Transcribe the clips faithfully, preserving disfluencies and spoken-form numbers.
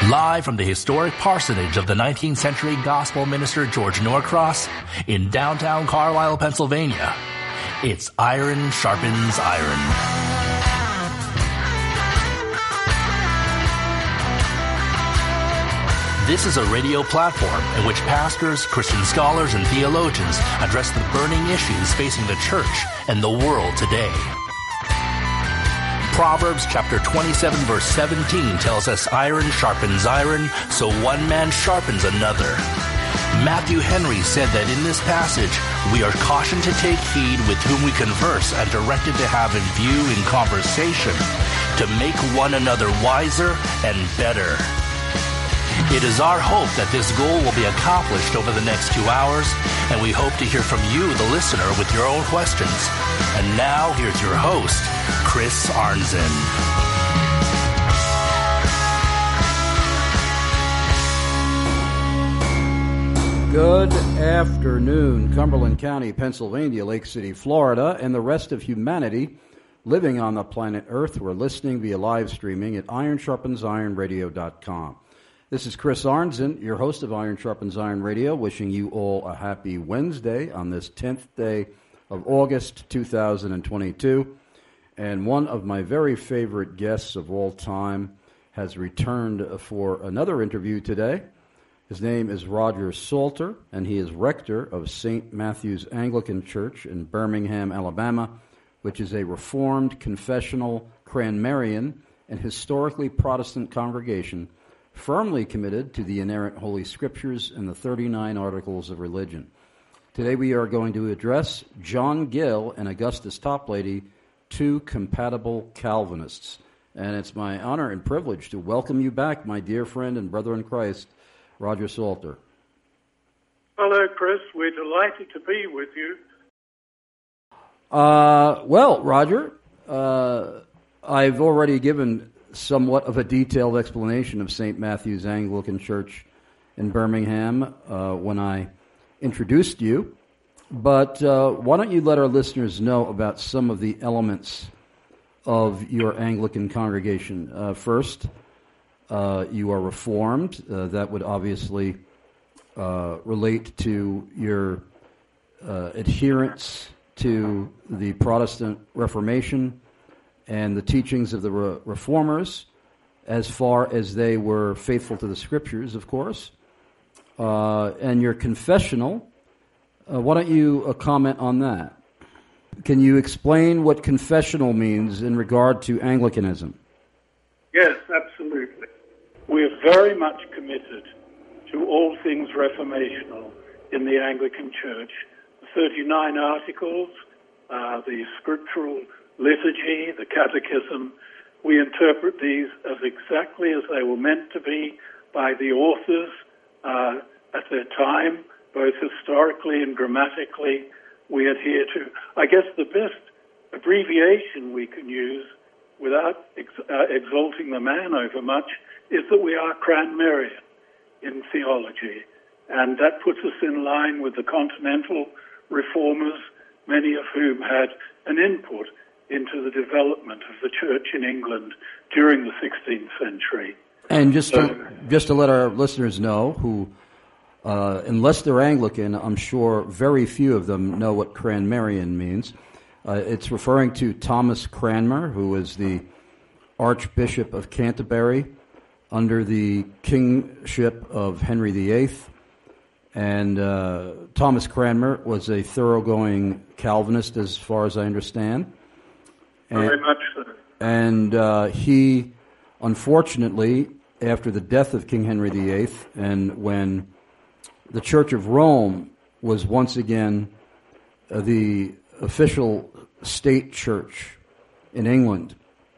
Live from the historic parsonage of the nineteenth century gospel minister George Norcross in downtown Carlisle, Pennsylvania, it's Iron Sharpens Iron. This is a radio platform in which pastors, Christian scholars, and theologians address the burning issues facing the church and the world today. Proverbs chapter twenty-seven verse seventeen tells us iron sharpens iron, so one man sharpens another. Matthew Henry said that in this passage, we are cautioned to take heed with whom we converse and directed to have in view in conversation to make one another wiser and better. It is our hope that this goal will be accomplished over the next two hours, and we hope to hear from you, the listener, with your own questions. And now, here's your host, Chris Arnzen. Good afternoon, Cumberland County, Pennsylvania, Lake City, Florida, and the rest of humanity living on the planet Earth. We're listening via live streaming at iron sharpens iron radio dot com. This is Chris Arnzen, your host of Iron Sharpens Iron Radio, wishing you all a happy Wednesday on this tenth day of August two thousand twenty-two. And one of my very favorite guests of all time has returned for another interview today. His name is Roger Salter, and he is rector of Saint Matthew's Anglican Church in Birmingham, Alabama, which is a Reformed, confessional, Cranmerian, and historically Protestant congregation firmly committed to the inerrant Holy Scriptures and the thirty-nine Articles of Religion. Today we are going to address John Gill and Augustus Toplady, two compatible Calvinists. And it's my honor and privilege to welcome you back, my dear friend and brother in Christ, Roger Salter. Hello, Chris. We're delighted to be with you. Uh, well, Roger, uh, I've already given somewhat of a detailed explanation of Saint Matthew's Anglican Church in Birmingham uh, when I introduced you. But uh, why don't you let our listeners know about some of the elements of your Anglican congregation? Uh, first, uh, you are Reformed. Uh, that would obviously uh, relate to your uh, adherence to the Protestant Reformation and the teachings of the re- Reformers, as far as they were faithful to the Scriptures, of course. Uh, and your confessional, uh, why don't you uh, comment on that? Can you explain what confessional means in regard to Anglicanism? Yes, absolutely. We're very much committed to all things reformational in the Anglican Church. The thirty-nine Articles, uh, the scriptural liturgy, the catechism, we interpret these as exactly as they were meant to be by the authors uh, at their time, both historically and grammatically. We adhere to, I guess the best abbreviation we can use without ex- uh, exalting the man over much is that we are Cranmerian in theology. And that puts us in line with the continental reformers, many of whom had an input into the development of the church in England during the sixteenth century. And just to, uh, just to let our listeners know, who, uh, unless they're Anglican, I'm sure very few of them know what Cranmerian means. Uh, it's referring to Thomas Cranmer, who was the Archbishop of Canterbury under the kingship of Henry the Eighth. And uh, Thomas Cranmer was a thoroughgoing Calvinist, as far as I understand. And, Very much so. And uh, he, unfortunately, after the death of King Henry the Eighth, and when the Church of Rome was once again uh, the official state church in England,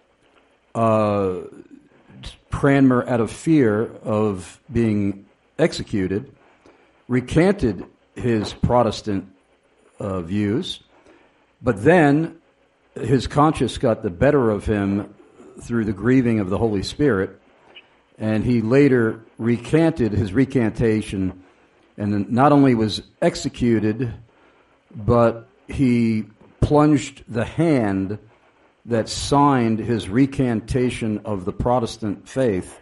uh, Cranmer, out of fear of being executed, recanted his Protestant uh, views, but then his conscience got the better of him through the grieving of the Holy Spirit, and he later recanted his recantation, and not only was executed, but he plunged the hand that signed his recantation of the Protestant faith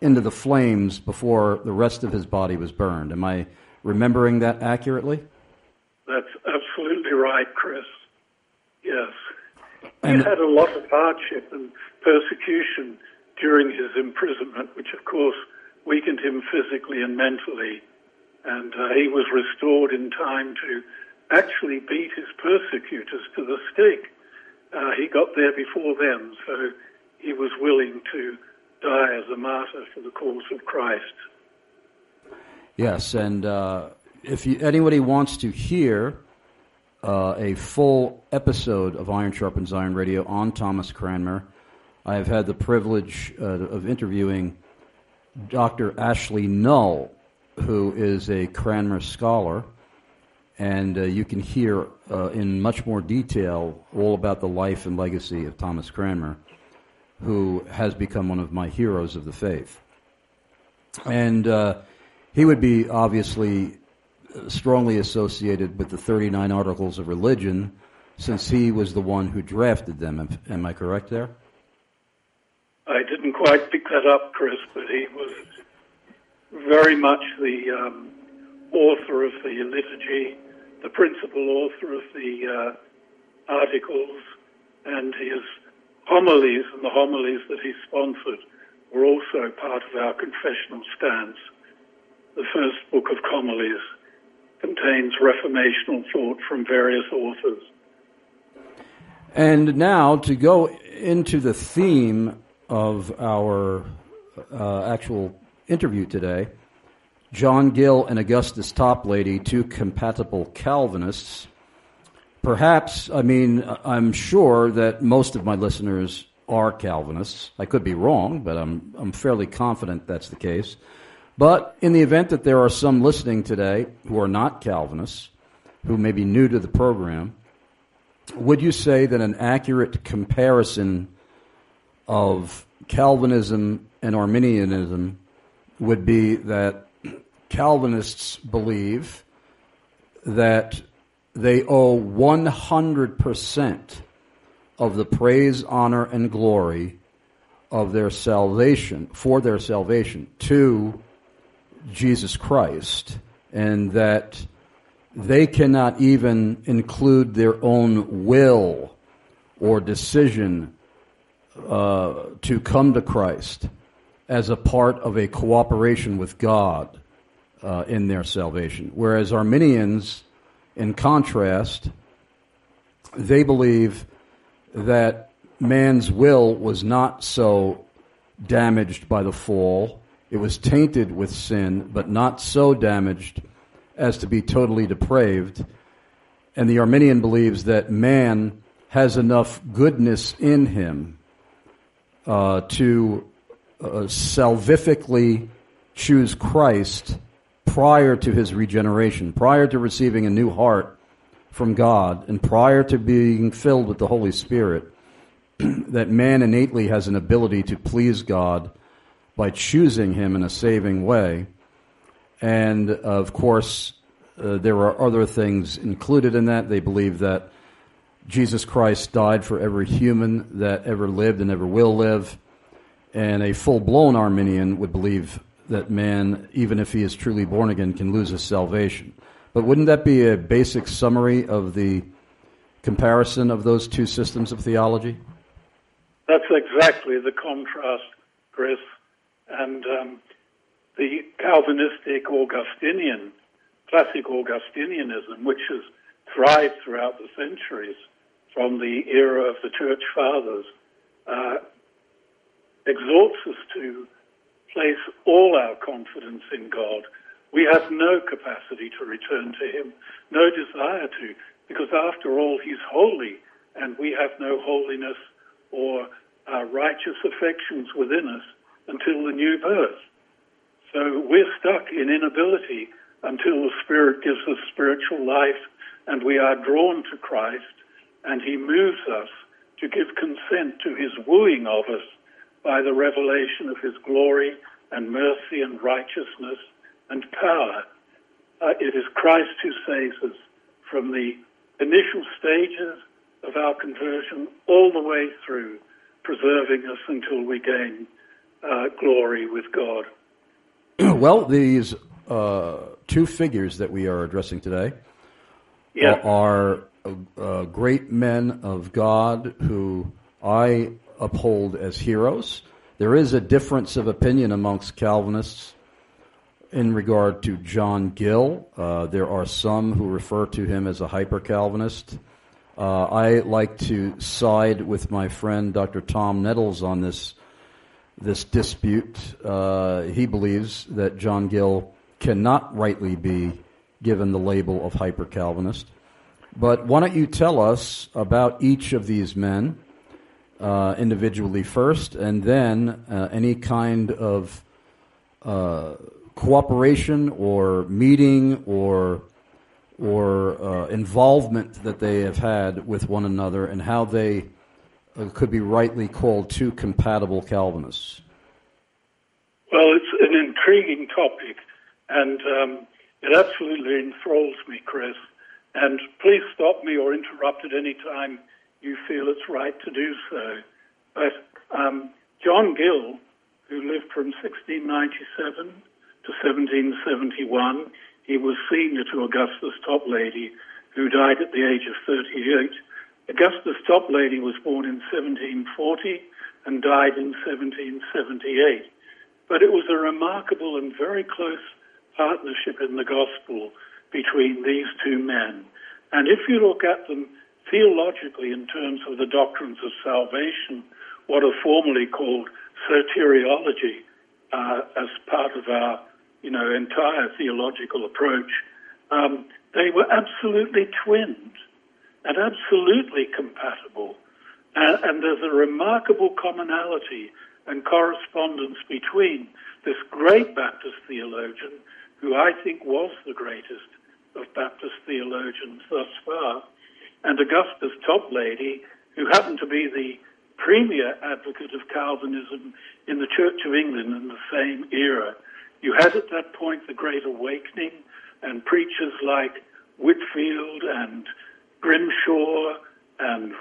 into the flames before the rest of his body was burned. Am I remembering that accurately? That's absolutely right, Chris. Yes. And he had a lot of hardship and persecution during his imprisonment, which of course weakened him physically and mentally. And uh, he was restored in time to actually beat his persecutors to the stake. Uh, he got there before them, so he was willing to die as a martyr for the cause of Christ. Yes, and uh, if you, anybody wants to hear uh, a full episode of Iron Sharpens Iron Radio on Thomas Cranmer, I have had the privilege uh, of interviewing Doctor Ashley Null, who is a Cranmer scholar, and uh, you can hear uh, in much more detail all about the life and legacy of Thomas Cranmer, who has become one of my heroes of the faith. And uh, he would be obviously strongly associated with the thirty-nine Articles of Religion, since he was the one who drafted them. Am, am I correct there? I didn't quite pick that up, Chris, but he was very much the um, author of the liturgy, the principal author of the uh, articles, and his homilies and the homilies that he sponsored were also part of our confessional stance. The first book of homilies contains reformational thought from various authors. And now to go into the theme of our uh, actual interview today, John Gill and Augustus Toplady, two compatible Calvinists. Perhaps, I mean, I'm sure that most of my listeners are Calvinists. I could be wrong, but I'm I'm fairly confident that's the case. But in the event that there are some listening today who are not Calvinists, who may be new to the program, would you say that an accurate comparison of Calvinism and Arminianism would be that Calvinists believe that they owe one hundred percent of the praise, honor, and glory of their salvation, for their salvation, to Jesus Christ, and that they cannot even include their own will or decision uh, to come to Christ as a part of a cooperation with God uh, in their salvation. Whereas Arminians, in contrast, they believe that man's will was not so damaged by the fall. It was tainted with sin, but not so damaged as to be totally depraved. And the Arminian believes that man has enough goodness in him uh, to uh, salvifically choose Christ prior to his regeneration, prior to receiving a new heart from God, and prior to being filled with the Holy Spirit, that man innately has an ability to please God by choosing him in a saving way. And, uh, of course, uh, there are other things included in that. They believe that Jesus Christ died for every human that ever lived and ever will live. And a full-blown Arminian would believe that man, even if he is truly born again, can lose his salvation. But wouldn't that be a basic summary of the comparison of those two systems of theology? That's exactly the contrast, Chris. And um, the Calvinistic Augustinian, classic Augustinianism, which has thrived throughout the centuries from the era of the Church Fathers, uh, exhorts us to place all our confidence in God. We have no capacity to return to him, no desire to, because after all, he's holy, and we have no holiness or uh, righteous affections within us until the new birth. So we're stuck in inability until the Spirit gives us spiritual life and we are drawn to Christ, and he moves us to give consent to his wooing of us by the revelation of his glory and mercy and righteousness and power. Uh, it is Christ who saves us from the initial stages of our conversion all the way through, preserving us until we gain uh, glory with God. Well, these uh, two figures that we are addressing today Yeah. are uh, great men of God who I uphold as heroes. There is a difference of opinion amongst Calvinists in regard to John Gill. Uh, there are some who refer to him as a hyper-Calvinist. Uh, I like to side with my friend Doctor Tom Nettles on this this dispute. Uh, he believes that John Gill cannot rightly be given the label of hyper-Calvinist. But why don't you tell us about each of these men uh, individually first, and then uh, any kind of uh, cooperation or meeting or or uh, involvement that they have had with one another, and how they uh, could be rightly called two compatible Calvinists. Well, it's an intriguing topic, and um, it absolutely enthralls me, Chris. And please stop me or interrupt at any time you feel it's right to do so. But um, John Gill, who lived from sixteen ninety-seven to seventeen seventy-one, he was senior to Augustus Toplady, who died at the age of thirty-eight. Augustus Toplady was born in seventeen forty and died in seventeen seventy-eight. But it was a remarkable and very close partnership in the gospel between these two men. And if you look at them theologically in terms of the doctrines of salvation, what are formerly called soteriology, uh, as part of our, you know, entire theological approach, um, they were absolutely twinned and absolutely compatible. And, and there's a remarkable commonality and correspondence between this great Baptist theologian, who I think was the greatest of Baptist theologians thus far, and Augustus Toplady, who happened to be the premier advocate of Calvinism in the Church of England in the same era. You had at that point the Great Awakening, and preachers like Whitfield and Grimshaw and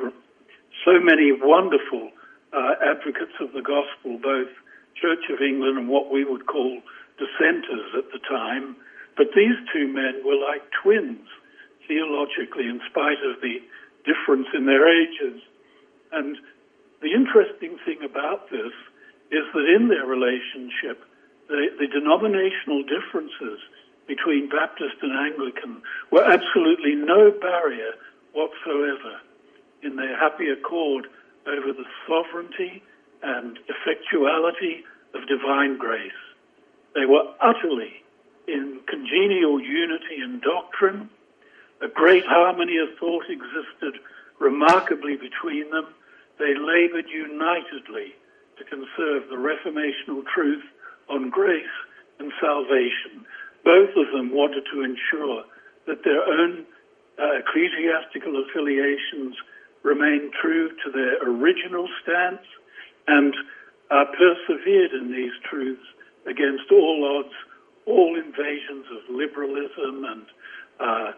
so many wonderful uh, advocates of the gospel, both Church of England and what we would call dissenters at the time. But these two men were like twins theologically, in spite of the difference in their ages. And the interesting thing about this is that in their relationship, the, the denominational differences between Baptist and Anglican were absolutely no barrier whatsoever in their happy accord over the sovereignty and effectuality of divine grace. They were utterly in congenial unity in doctrine. A great harmony of thought existed remarkably between them. They labored unitedly to conserve the reformational truth on grace and salvation. Both of them wanted to ensure that their own uh, ecclesiastical affiliations remained true to their original stance and uh, persevered in these truths against all odds, all invasions of liberalism and uh,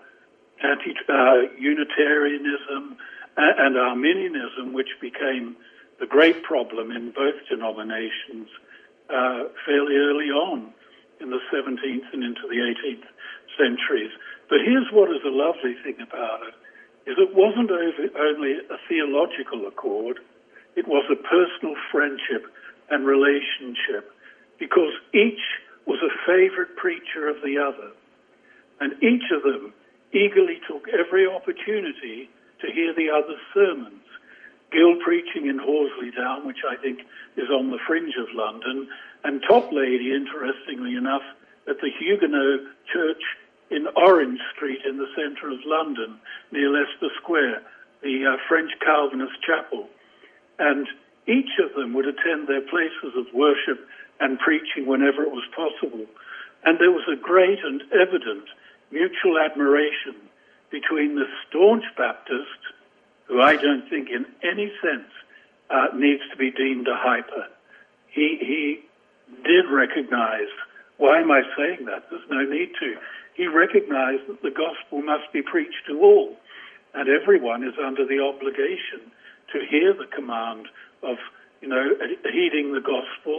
anti-Unitarianism uh, and Arminianism, which became the great problem in both denominations uh, fairly early on in the seventeenth and into the eighteenth centuries. But here's what is a lovely thing about it, is it wasn't over, only a theological accord, it was a personal friendship and relationship, because each was a favorite preacher of the other, and each of them eagerly took every opportunity to hear the other's sermons. Gill preaching in Horsley Down, which I think is on the fringe of London, and Toplady, interestingly enough, at the Huguenot Church in Orange Street in the centre of London, near Leicester Square, the uh, French Calvinist chapel. And each of them would attend their places of worship and preaching whenever it was possible. And there was a great and evident mutual admiration between the staunch Baptist, who I don't think in any sense uh, needs to be deemed a hyper. He, he did recognize, why am I saying that? There's no need to. He recognized that the gospel must be preached to all, and everyone is under the obligation to hear the command of, you know, heeding the gospel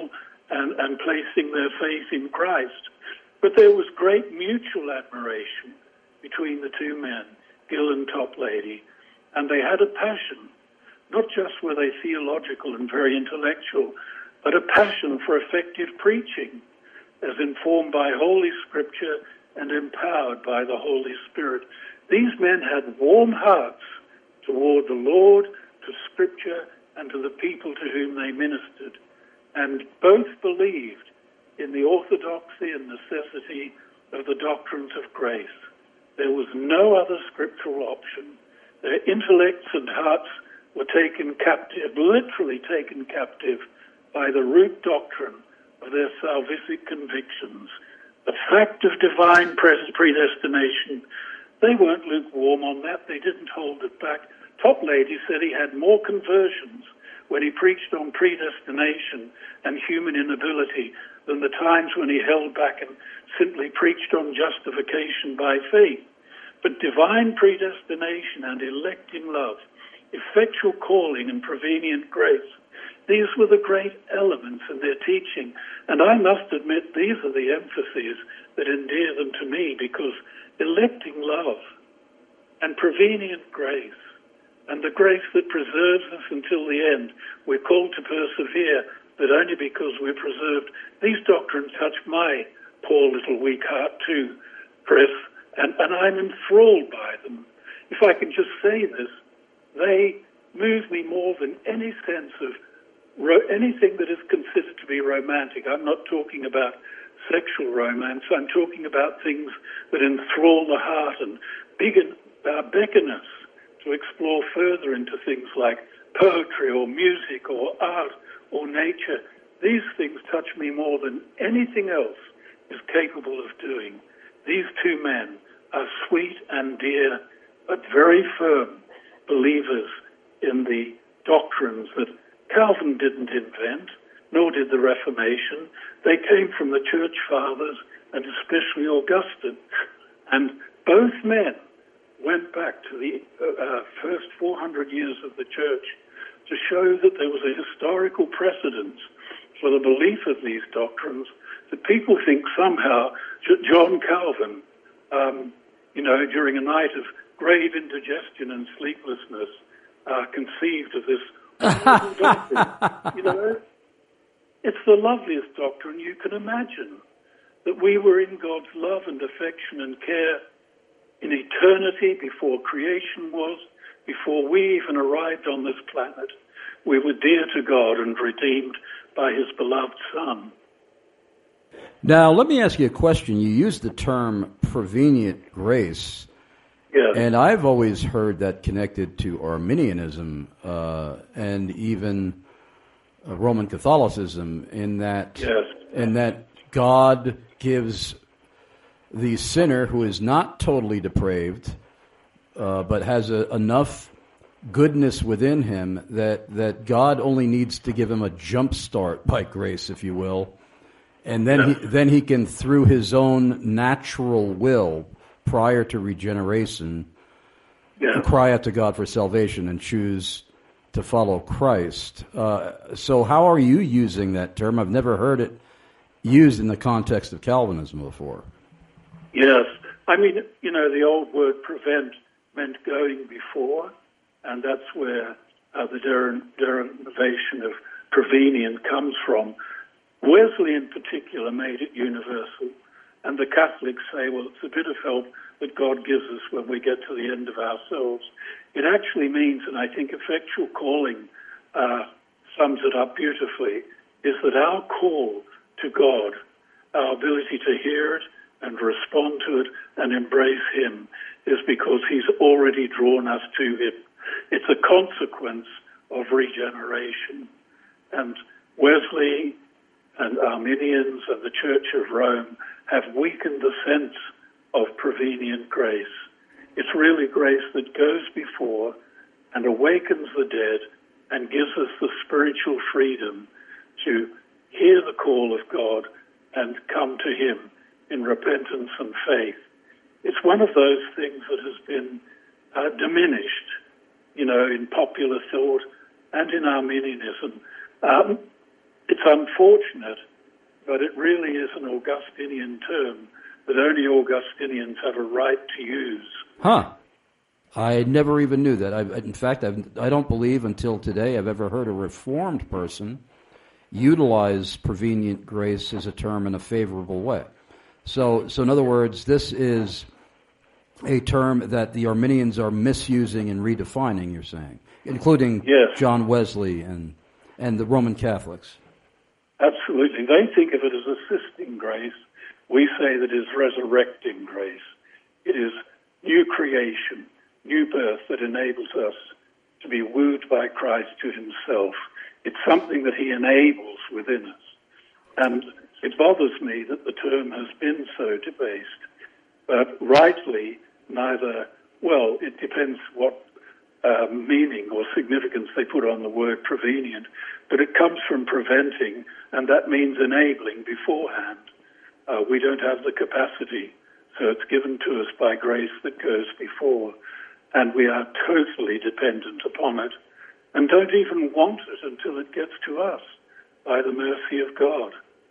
and, and placing their faith in Christ. But there was great mutual admiration between the two men, Gill and Toplady, and they had a passion. Not just were they theological and very intellectual, but a passion for effective preaching, as informed by Holy Scripture and empowered by the Holy Spirit. These men had warm hearts toward the Lord, to Scripture, and to the people to whom they ministered, and both believed in the orthodoxy and necessity of the doctrines of grace. There was no other scriptural option. Their intellects and hearts were taken captive, literally taken captive, by the root doctrine of their salvific convictions. The fact of divine predestination, they weren't lukewarm on that. They didn't hold it back. Toplady said he had more conversions when he preached on predestination and human inability than the times when he held back and simply preached on justification by faith. But divine predestination and electing love, effectual calling and prevenient grace, these were the great elements in their teaching. And I must admit, these are the emphases that endear them to me, because electing love and prevenient grace and the grace that preserves us until the end, we're called to persevere, but only because we're preserved. These doctrines touch my poor little weak heart too, Chris, and, and I'm enthralled by them. If I can just say this, they move me more than any sense of ro- anything that is considered to be romantic. I'm not talking about sexual romance. I'm talking about things that enthrall the heart and beckon, uh, beckon us to explore further into things like poetry or music or art or nature. These things touch me more than anything else is capable of doing. These two men are sweet and dear, but very firm believers in the doctrines that Calvin didn't invent, nor did the Reformation. They came from the Church Fathers, and especially Augustine. And both men went back to the uh, first four hundred years of the Church to show that there was a historical precedence for the belief of these doctrines, that people think somehow John Calvin, um, you know, during a night of grave indigestion and sleeplessness, uh, conceived of this doctrine. You know, it's the loveliest doctrine you can imagine, that we were in God's love and affection and care in eternity, before creation was, before we even arrived on this planet. We were dear to God and redeemed by his beloved Son. Now, let me ask you a question. You used the term prevenient grace. Yes. And I've always heard that connected to Arminianism uh, and even uh, Roman Catholicism, in that, yes. in that God gives the sinner who is not totally depraved, uh, but has a, enough goodness within him that, that God only needs to give him a jump start by grace, if you will, and then yes. he then he can, through his own natural will, prior to regeneration, yes. cry out to God for salvation and choose to follow Christ. Uh, so how are you using that term? I've never heard it used in the context of Calvinism before. Yes. I mean, you know, the old word prevent meant going before, and that's where uh, the der- derivation of prevenient comes from. Wesley, in particular, made it universal, and the Catholics say, well, it's a bit of help that God gives us when we get to the end of ourselves. It actually means, and I think effectual calling uh, sums it up beautifully, is that our call to God, our ability to hear it and respond to it and embrace him, is because he's already drawn us to him. It's a consequence of regeneration. And Wesley and Arminians and the Church of Rome have weakened the sense of prevenient grace. It's really grace that goes before and awakens the dead and gives us the spiritual freedom to hear the call of God and come to him in repentance and faith. It's one of those things that has been uh, diminished, you know, in popular thought and in Arminianism. Um, it's unfortunate but it really is an Augustinian term that only Augustinians have a right to use. Huh. I never even knew that. I, in fact, I've, I don't believe until today I've ever heard a Reformed person utilize prevenient grace as a term in a favorable way. So, so in other words, this is a term that the Arminians are misusing and redefining, you're saying, including yes. John Wesley and and the Roman Catholics. Absolutely. They think of it as assisting grace. We say that it is resurrecting grace. It is new creation, new birth that enables us to be wooed by Christ to himself. It's something that he enables within us. And it bothers me that the term has been so debased. But rightly, neither, well, it depends what uh, meaning or significance they put on the word prevenient, but it comes from preventing, and that means enabling beforehand. Uh, we don't have the capacity, so it's given to us by grace that goes before, and we are totally dependent upon it, and don't even want it until it gets to us by the mercy of God.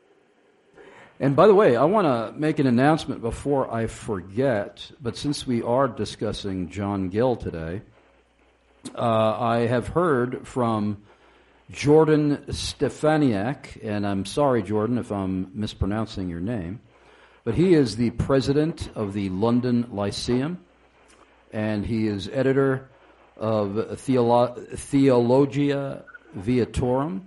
And by the way, I want to make an announcement before I forget, but since we are discussing John Gill today, uh, I have heard from Jordan Stefaniak, and I'm sorry, Jordan, if I'm mispronouncing your name, but he is the president of the London Lyceum, and he is editor of Theolo- Theologia Viatorum,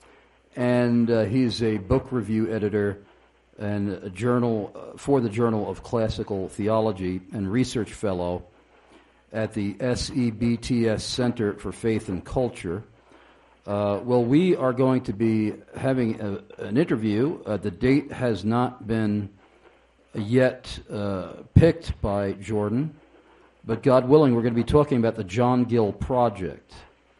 and uh, he's a book review editor and a journal uh, for the Journal of Classical Theology and research fellow at the S E B T S Center for Faith and Culture. Uh, well, we are going to be having a, an interview. Uh, the date has not been yet uh, picked by Jordan, but God willing, we're going to be talking about the John Gill Project,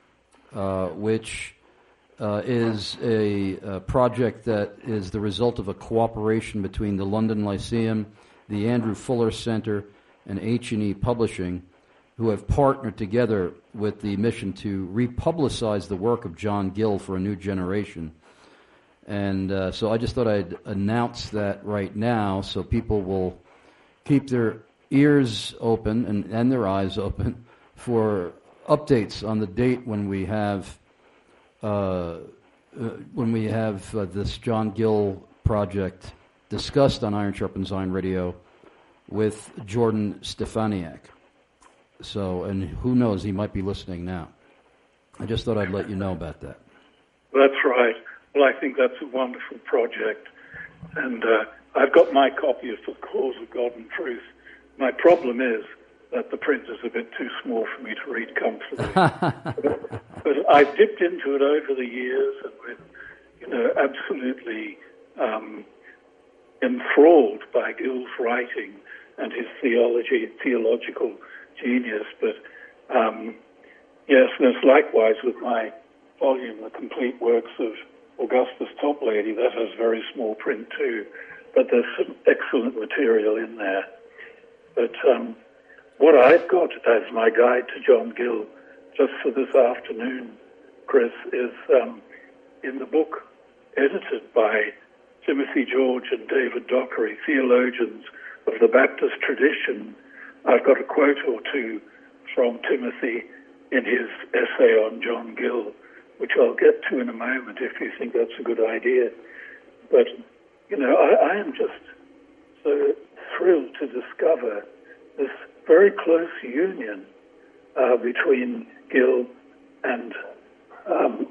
uh, which uh, is a, a project that is the result of a cooperation between the London Lyceum, the Andrew Fuller Center, and H and E Publishing, who have partnered together with the mission to republicize the work of John Gill for a new generation. And uh, so I just thought I'd announce that right now so people will keep their ears open and, and their eyes open for updates on the date when we have uh, uh, when we have uh, this John Gill project discussed on Iron Sharpens Iron Radio with Jordan Stefaniak. So, and who knows, he might be listening now. I just thought I'd let you know about that. That's right. Well, I think that's a wonderful project. And uh, I've got my copy of The Cause of God and Truth. My problem is that the print is a bit too small for me to read comfortably. but, but I've dipped into it over the years and with, you know, absolutely um, enthralled by Gill's writing and his theology, theological genius. But um, yes, there's likewise with my volume, The Complete Works of Augustus Toplady. That has very small print too, but there's some excellent material in there. But um, what I've got as my guide to John Gill, just for this afternoon, Chris, is um, in the book edited by Timothy George and David Dockery, theologians of the Baptist tradition. I've got a quote or two from Timothy in his essay on John Gill, which I'll get to in a moment if you think that's a good idea. But, you know, I, I am just so thrilled to discover this very close union uh, between Gill and um,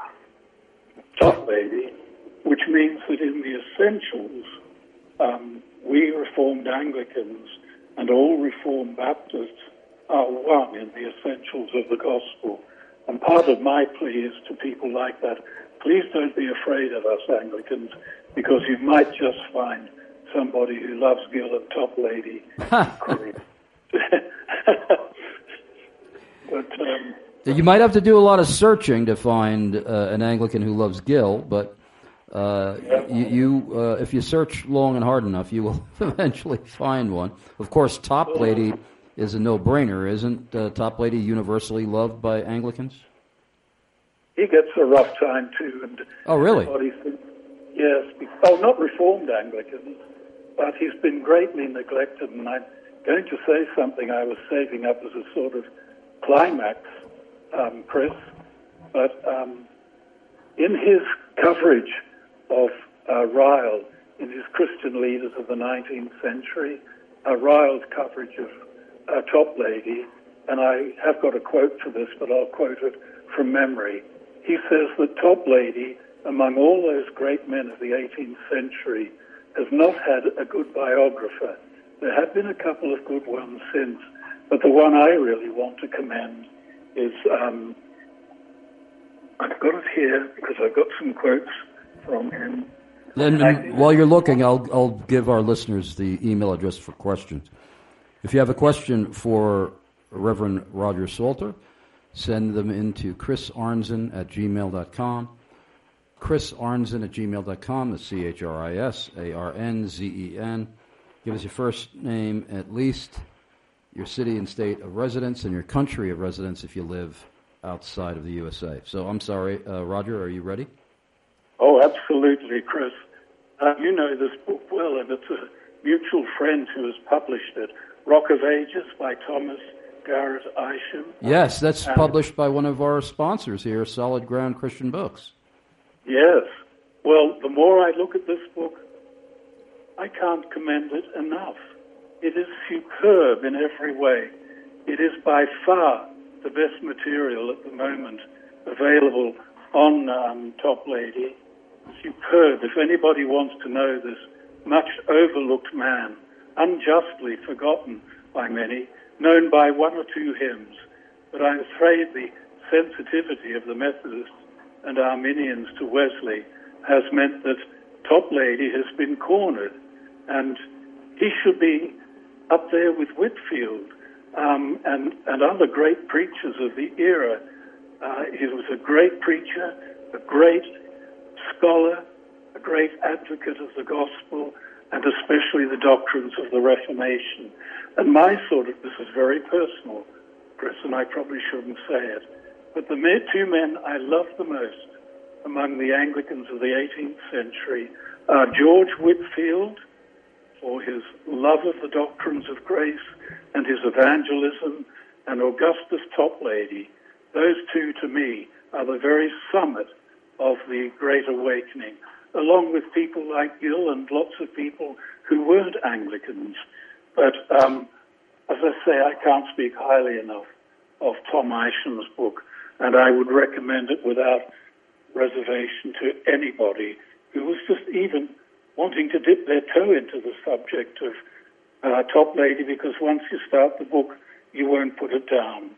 Toplady, which means that in the essentials, um, we Reformed Anglicans and all Reformed Baptists are one in the essentials of the gospel. And part of my plea is to people like that, please don't be afraid of us Anglicans, because you might just find somebody who loves Gill and Toplady. But um, you might have to do a lot of searching to find uh, an Anglican who loves Gill, but uh, yeah. you, you uh, if you search long and hard enough, you will eventually find one. Of course, Toplady is a no-brainer, isn't uh, Toplady universally loved by Anglicans? He gets a rough time too, and oh, really? everybody thinks, Yes. Oh, not Reformed Anglicans, but he's been greatly neglected. And I'm going to say something I was saving up as a sort of climax, um, Chris. But um, in his coverage of uh, Ryle, in his Christian Leaders of the nineteenth century, uh, Ryle's coverage of uh, Toplady, and I have got a quote for this, but I'll quote it from memory. He says that Toplady, among all those great men of the eighteenth century, has not had a good biographer. There have been a couple of good ones since, but the one I really want to commend is, um, I've got it here because I've got some quotes from him. And, and while you're looking, I'll, I'll give our listeners the email address for questions. If you have a question for Reverend Roger Salter, send them into Chris Arnzen at gmail dot com. Chris Arnzen at gmail dot com. That's C H R I S A R N Z E N. Give us your first name, at least, your city and state of residence, and your country of residence if you live outside of the U S A. So I'm sorry, uh, Roger, are you ready? Oh, absolutely, Chris. Uh, you know this book well, and it's a mutual friend who has published it, Rock of Ages by Thomas Garrett Isham. Yes, that's and, published by one of our sponsors here, Solid Ground Christian Books. Yes. Well, the more I look at this book, I can't commend it enough. It is superb in every way. It is by far the best material at the moment available on um, Toplady. Superb. If anybody wants to know this much overlooked man, unjustly forgotten by many, known by one or two hymns, but I'm afraid the sensitivity of the Methodists and Arminians to Wesley has meant that Toplady has been cornered, and he should be up there with Whitefield um, and, and other great preachers of the era. Uh, he was a great preacher, a great scholar, a great advocate of the gospel, and especially the doctrines of the Reformation. And my sort of, this is very personal, Chris, and I probably shouldn't say it, but the two men I love the most among the Anglicans of the eighteenth century are George Whitefield, for his love of the doctrines of grace and his evangelism, and Augustus Toplady. Those two, to me, are the very summit of the Great Awakening, along with people like Gill and lots of people who weren't Anglicans. But um, as I say, I can't speak highly enough of Tom Isham's book, and I would recommend it without reservation to anybody who was just even wanting to dip their toe into the subject of uh, Toplady, because once you start the book, you won't put it down.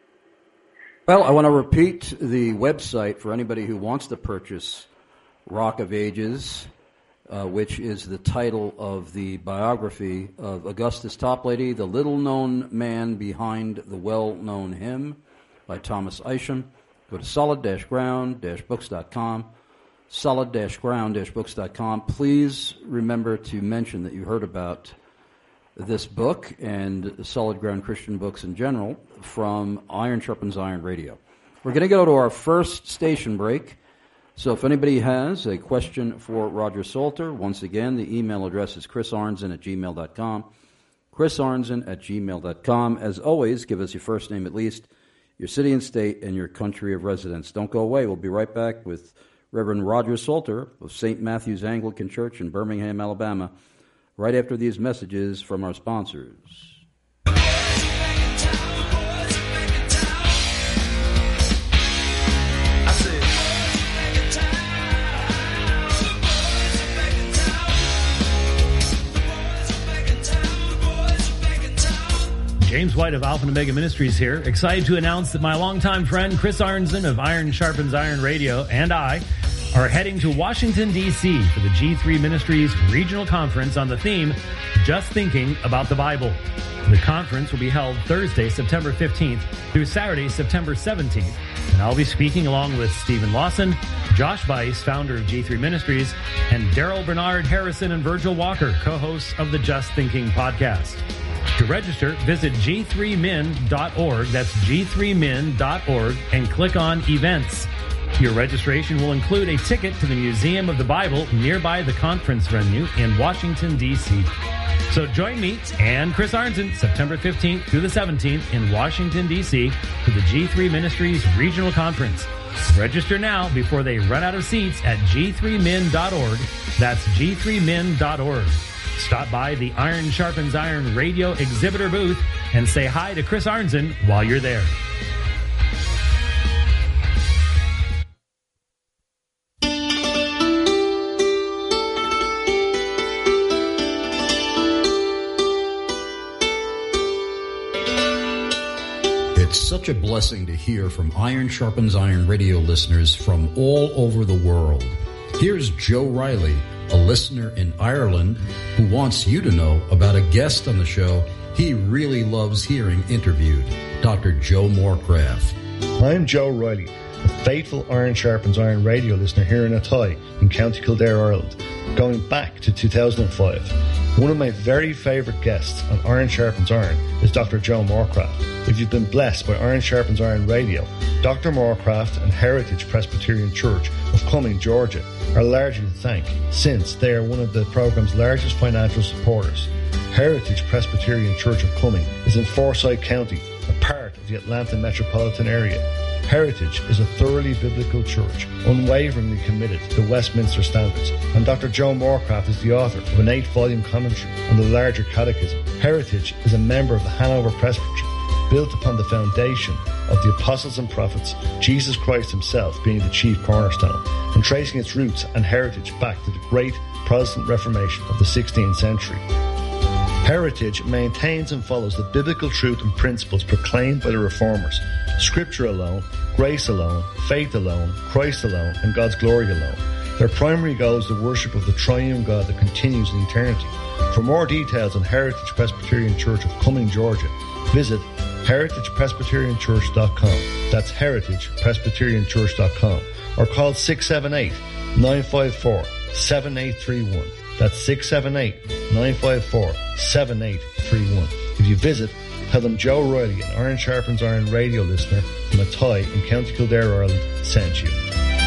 Well, I want to repeat the website for anybody who wants to purchase Rock of Ages, uh, which is the title of the biography of Augustus Toplady, the little-known man behind the well-known hymn by Thomas Isham. Go to solid dash ground dash books dot com, solid dash ground dash books dot com. Please remember to mention that you heard about this book and Solid Ground Christian Books in general from Iron Sharpens Iron Radio. We're going to go to our first station break. So if anybody has a question for Roger Salter, once again, the email address is chris arnzen at gmail dot com. chris arnzen at gmail dot com. As always, give us your first name at least, your city and state, and your country of residence. Don't go away. We'll be right back with Reverend Roger Salter of Saint Matthew's Anglican Church in Birmingham, Alabama, right after these messages from our sponsors. James White of Alpha and Omega Ministries here, excited to announce that my longtime friend Chris Arnzen of Iron Sharpens Iron Radio and I are heading to Washington, D C for the G three Ministries Regional Conference on the theme, Just Thinking About the Bible. The conference will be held Thursday, September fifteenth through Saturday, September seventeenth, and I'll be speaking along with Stephen Lawson, Josh Weiss, founder of G three Ministries, and Daryl Bernard Harrison and Virgil Walker, co-hosts of the Just Thinking podcast. To register, visit g three min dot org, that's g three min dot org, and click on Events. Your registration will include a ticket to the Museum of the Bible nearby the conference venue in Washington, D C So join me and Chris Arnzen September fifteenth through the seventeenth in Washington, D C for the G three Ministries Regional Conference. Register now before they run out of seats at g three min dot org. That's g three min dot org. Stop by the Iron Sharpens Iron radio exhibitor booth and say hi to Chris Arnzen while you're there. It's such a blessing to hear from Iron Sharpens Iron radio listeners from all over the world. Here's Joe Riley, a listener in Ireland, who wants you to know about a guest on the show he really loves hearing interviewed, Doctor Joe Morecraft. I'm Joe Riley, a faithful Iron Sharpens Iron radio listener here in Athy in County Kildare, Ireland, going back to two thousand five. One of my very favourite guests on Iron Sharpens Iron is Doctor Joe Morecraft. If you've been blessed by Iron Sharpens Iron Radio, Doctor Morecraft and Heritage Presbyterian Church of Cumming, Georgia, are largely to thank, since they are one of the programme's largest financial supporters. Heritage Presbyterian Church of Cumming is in Forsyth County, a part of the Atlanta metropolitan area. Heritage is a thoroughly biblical church, unwaveringly committed to the Westminster Standards, and Doctor Joe Morecraft is the author of an eight-volume commentary on the larger catechism. Heritage is a member of the Hanover Presbytery, built upon the foundation of the apostles and prophets, Jesus Christ himself being the chief cornerstone, and tracing its roots and heritage back to the great Protestant Reformation of the sixteenth century. Heritage maintains and follows the biblical truth and principles proclaimed by the Reformers. Scripture alone, grace alone, faith alone, Christ alone, and God's glory alone. Their primary goal is the worship of the triune God that continues in eternity. For more details on Heritage Presbyterian Church of Cumming, Georgia, visit heritage presbyterian church dot com. That's heritage presbyterian church dot com. Or call six seven eight, nine five four, seven eight three one. That's six seven eight, nine five four, seven eight three one. If you visit, tell them Joe Riley, an Iron Sharpens Iron radio listener from Athy in County Kildare, Ireland, sent you.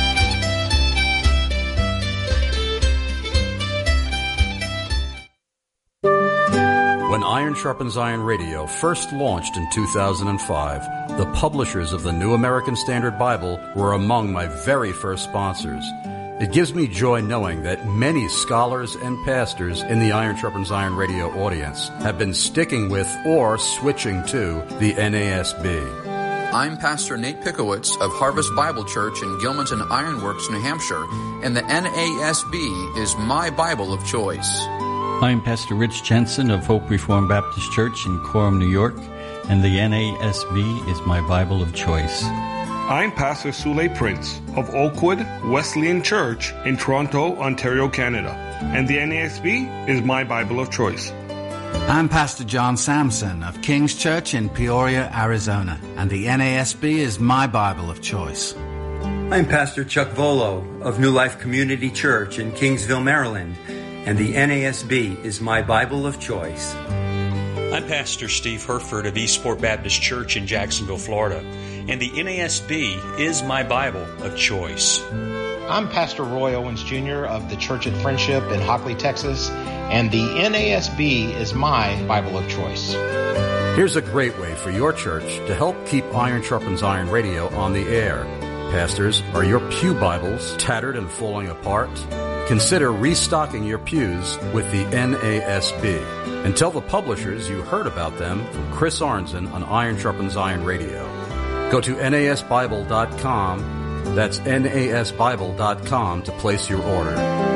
When Iron Sharpens Iron Radio first launched in two thousand five, the publishers of the New American Standard Bible were among my very first sponsors. It gives me joy knowing that many scholars and pastors in the Iron Sharpens Iron radio audience have been sticking with or switching to the N A S B. I'm Pastor Nate Pickowitz of Harvest Bible Church in Gilmanton Ironworks, New Hampshire, and the N A S B is my Bible of choice. I'm Pastor Rich Jensen of Hope Reformed Baptist Church in Coram, New York, and the N A S B is my Bible of choice. I'm Pastor Sule Prince of Oakwood Wesleyan Church in Toronto, Ontario, Canada, and the N A S B is my Bible of choice. I'm Pastor John Sampson of King's Church in Peoria, Arizona, and the N A S B is my Bible of choice. I'm Pastor Chuck Volo of New Life Community Church in Kingsville, Maryland, and the N A S B is my Bible of choice. I'm Pastor Steve Herford of Eastport Baptist Church in Jacksonville, Florida, and the N A S B is my Bible of choice. I'm Pastor Roy Owens Junior of the Church at Friendship in Hockley, Texas, and the N A S B is my Bible of choice. Here's a great way for your church to help keep Iron Sharpens Iron Radio on the air. Pastors, are your pew Bibles tattered and falling apart? Consider restocking your pews with the N A S B. And tell the publishers you heard about them from Chris Arnzen on Iron Sharpens Iron Radio. Go to N A S Bible dot com. That's N A S Bible dot com to place your order.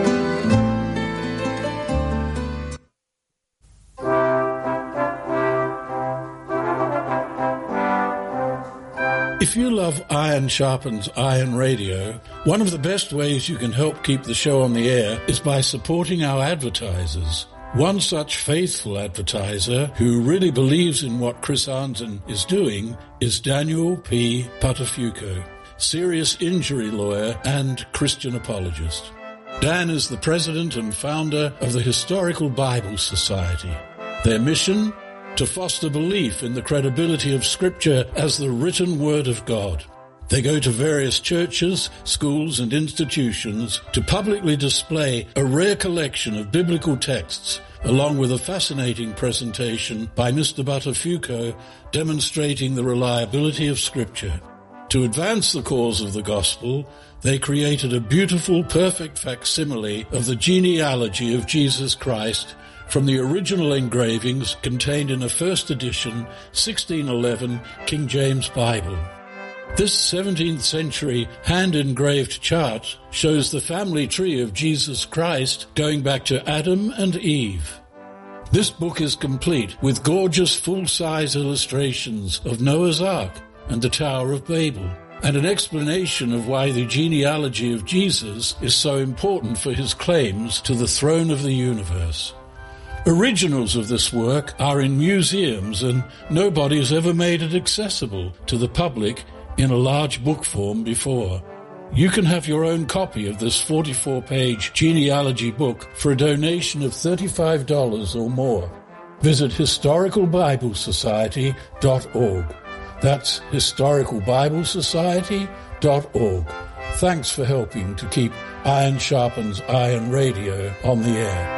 If you love Iron Sharpens Iron Radio, one of the best ways you can help keep the show on the air is by supporting our advertisers. One such faithful advertiser who really believes in what Chris Arnzen is doing is Daniel P. Patafuco, serious injury lawyer and Christian apologist. Dan is the president and founder of the Historical Bible Society. Their mission? To foster belief in the credibility of Scripture as the written Word of God. They go to various churches, schools, and institutions to publicly display a rare collection of biblical texts, along with a fascinating presentation by Mister Buttafuoco demonstrating the reliability of Scripture. To advance the cause of the gospel, they created a beautiful, perfect facsimile of the genealogy of Jesus Christ from the original engravings contained in a first edition sixteen eleven King James Bible. This seventeenth century hand-engraved chart shows the family tree of Jesus Christ going back to Adam and Eve. This book is complete with gorgeous full-size illustrations of Noah's Ark and the Tower of Babel, and an explanation of why the genealogy of Jesus is so important for his claims to the throne of the universe. Originals of this work are in museums, and nobody has ever made it accessible to the public in a large book form before. You can have your own copy of this forty-four page genealogy book for a donation of thirty-five dollars or more. Visit historical bible society dot org. That's historical bible society dot org. Thanks for helping to keep Iron Sharpens Iron Radio on the air.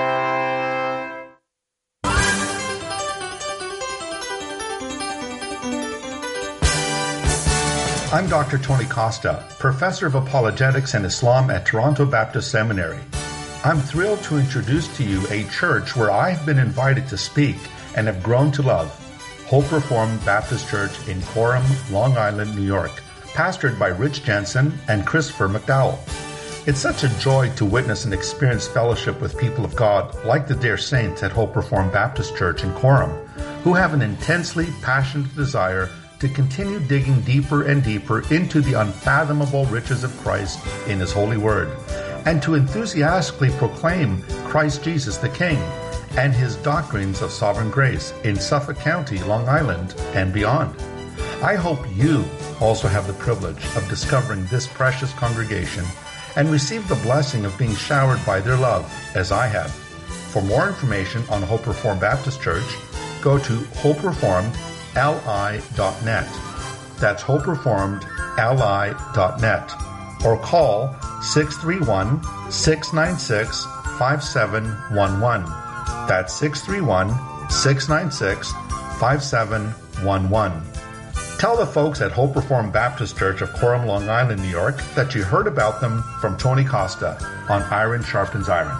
I'm Doctor Tony Costa, Professor of Apologetics and Islam at Toronto Baptist Seminary. I'm thrilled to introduce to you a church where I've been invited to speak and have grown to love, Hope Reformed Baptist Church in Coram, Long Island, New York, pastored by Rich Jensen and Christopher McDowell. It's such a joy to witness and experience fellowship with people of God like the dear saints at Hope Reformed Baptist Church in Coram, who have an intensely passionate desire to continue digging deeper and deeper into the unfathomable riches of Christ in His holy word, and to enthusiastically proclaim Christ Jesus the King and His doctrines of sovereign grace in Suffolk County, Long Island, and beyond. I hope you also have the privilege of discovering this precious congregation and receive the blessing of being showered by their love, as I have. For more information on Hope Reformed Baptist Church, go to hope reformed L I dot net. That's hope reformed L I dot net. Or call six three one, six nine six, five seven one one. That's six three one, six nine six, five seven one one. Tell the folks at Hope Reformed Baptist Church of Coram, Long Island, New York that you heard about them from Tony Costa on Iron Sharpens Iron.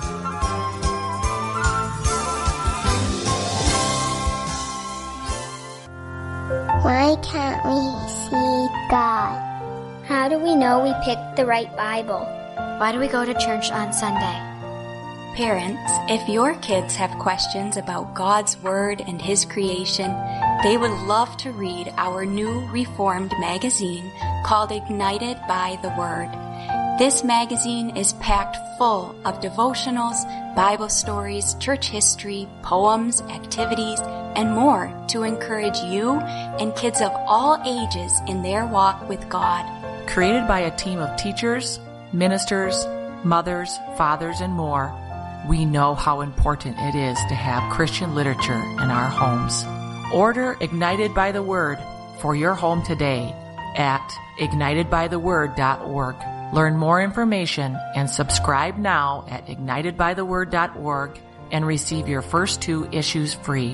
Why can't we see God? How do we know we picked the right Bible? Why do we go to church on Sunday? Parents, if your kids have questions about God's Word and His creation, they would love to read our new Reformed magazine called Ignited by the Word. This magazine is packed full of devotionals, Bible stories, church history, poems, activities, and more to encourage you and kids of all ages in their walk with God. Created by a team of teachers, ministers, mothers, fathers, and more, we know how important it is to have Christian literature in our homes. Order Ignited by the Word for your home today at ignited by the word dot org. Learn more information and subscribe now at ignited by the word dot org and receive your first two issues free.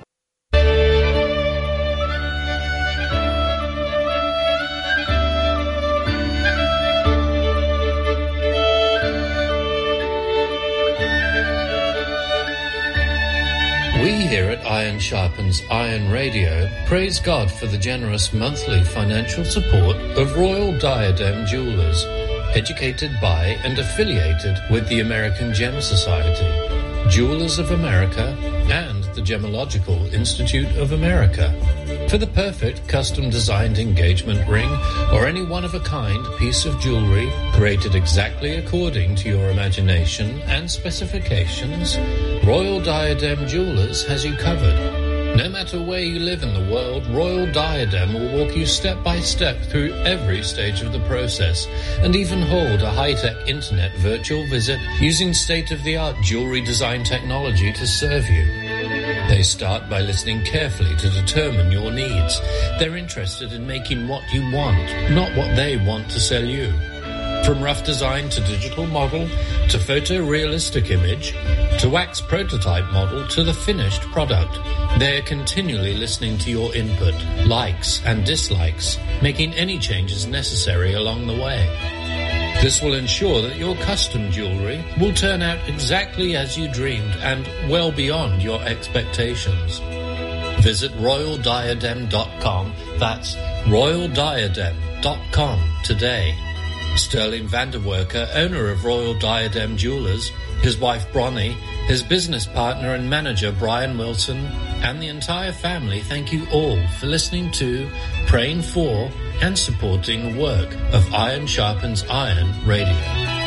We here at Iron Sharpens Iron Radio praise God for the generous monthly financial support of Royal Diadem Jewelers, educated by and affiliated with the American Gem Society, Jewelers of America, and the Gemological Institute of America. For the perfect custom-designed engagement ring or any one-of-a-kind piece of jewelry created exactly according to your imagination and specifications, Royal Diadem Jewelers has you covered. No matter where you live in the world, Royal Diadem will walk you step by step through every stage of the process and even hold a high-tech internet virtual visit using state-of-the-art jewelry design technology to serve you. They start by listening carefully to determine your needs. They're interested in making what you want, not what they want to sell you. From rough design to digital model, to photorealistic image, to wax prototype model, to the finished product, they're continually listening to your input, likes and dislikes, making any changes necessary along the way. This will ensure that your custom jewelry will turn out exactly as you dreamed and well beyond your expectations. Visit royal diadem dot com. That's royal diadem dot com today. Sterling Vanderwerker, owner of Royal Diadem Jewelers, his wife Bronnie, his business partner and manager Brian Wilson, and the entire family thank you all for listening to, praying for, and supporting the work of Iron Sharpens Iron Radio.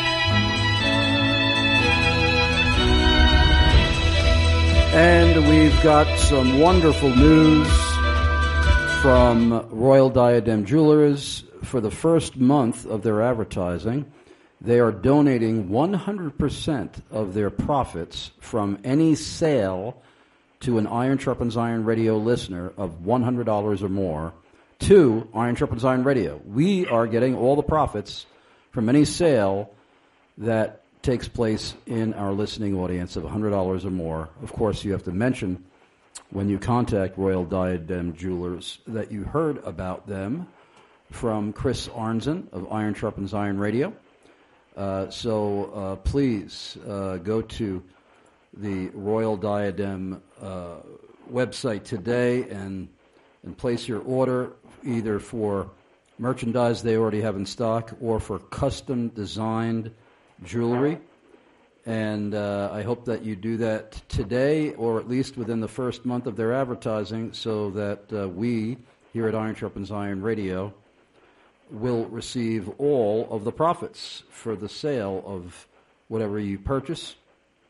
And we've got some wonderful news from Royal Diadem Jewelers. For the first month of their advertising, they are donating one hundred percent of their profits from any sale to an Iron Sharpens Iron Radio listener of one hundred dollars or more to Iron Sharpens Iron Radio. We are getting all the profits from any sale that takes place in our listening audience of one hundred dollars or more. Of course, you have to mention when you contact Royal Diadem Jewelers that you heard about them from Chris Arnzen of Iron Sharpens Iron Radio. Uh, so uh, please uh, go to the Royal Diadem uh, website today and and place your order either for merchandise they already have in stock or for custom designed jewelry. And uh, I hope that you do that today or at least within the first month of their advertising so that uh, we here at Iron Sharpens Iron Radio will receive all of the profits for the sale of whatever you purchase.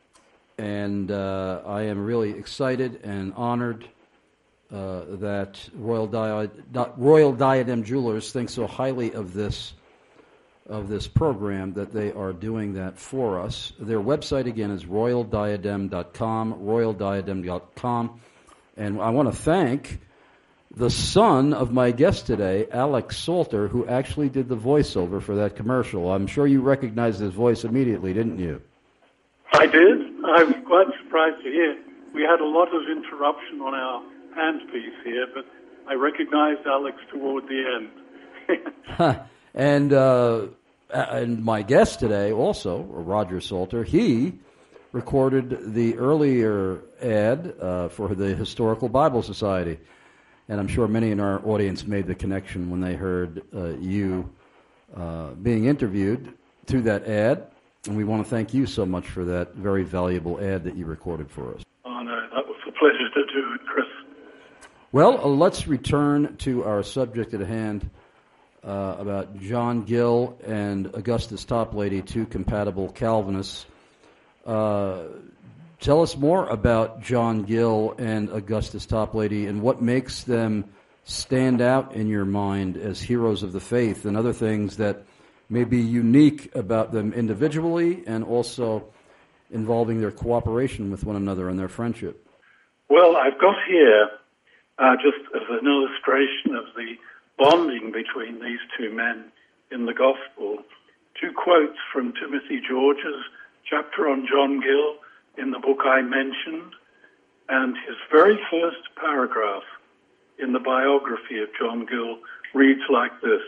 And uh, I am really excited and honored uh, that Royal, Di- Di- Royal Diadem Jewelers think so highly of this of this program that they are doing that for us. Their website, again, is royal diadem dot com, royal diadem dot com. And I want to thank the son of my guest today, Alex Salter, who actually did the voiceover for that commercial. I'm sure you recognized his voice immediately, didn't you? I did. I was quite surprised to hear. We had a lot of interruption on our handpiece here, but I recognized Alex toward the end. and uh, and my guest today also, Roger Salter, he recorded the earlier ad uh, for the Historical Bible Society. And I'm sure many in our audience made the connection when they heard uh, you uh, being interviewed through that ad. And we want to thank you so much for that very valuable ad that you recorded for us. Oh, no, that was a pleasure to do it, Chris. Well, uh, let's return to our subject at hand uh, about John Gill and Augustus Toplady, two compatible Calvinists. Uh, Tell us more about John Gill and Augustus Toplady and what makes them stand out in your mind as heroes of the faith and other things that may be unique about them individually and also involving their cooperation with one another and their friendship. Well, I've got here, uh, just as an illustration of the bonding between these two men in the Gospel, two quotes from Timothy George's chapter on John Gill in the book I mentioned, and his very first paragraph in the biography of John Gill reads like this.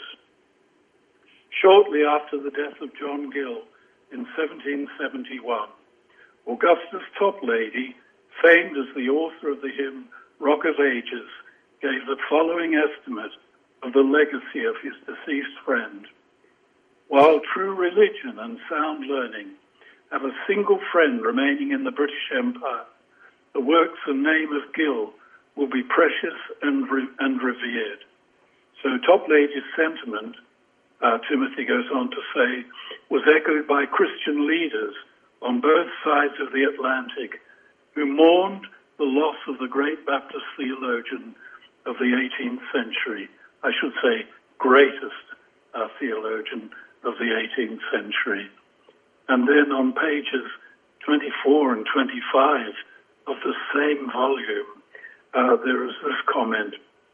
Shortly after the death of John Gill in seventeen seventy-one, Augustus Toplady, famed as the author of the hymn Rock of Ages, gave the following estimate of the legacy of his deceased friend. While true religion and sound learning have a single friend remaining in the British Empire, the works and name of Gill will be precious and re- and revered. So Toplady's sentiment, uh, Timothy goes on to say, was echoed by Christian leaders on both sides of the Atlantic who mourned the loss of the great Baptist theologian of the eighteenth century. I should say greatest uh, theologian of the eighteenth century. And then on pages twenty-four and twenty-five of the same volume, uh, there is this comment.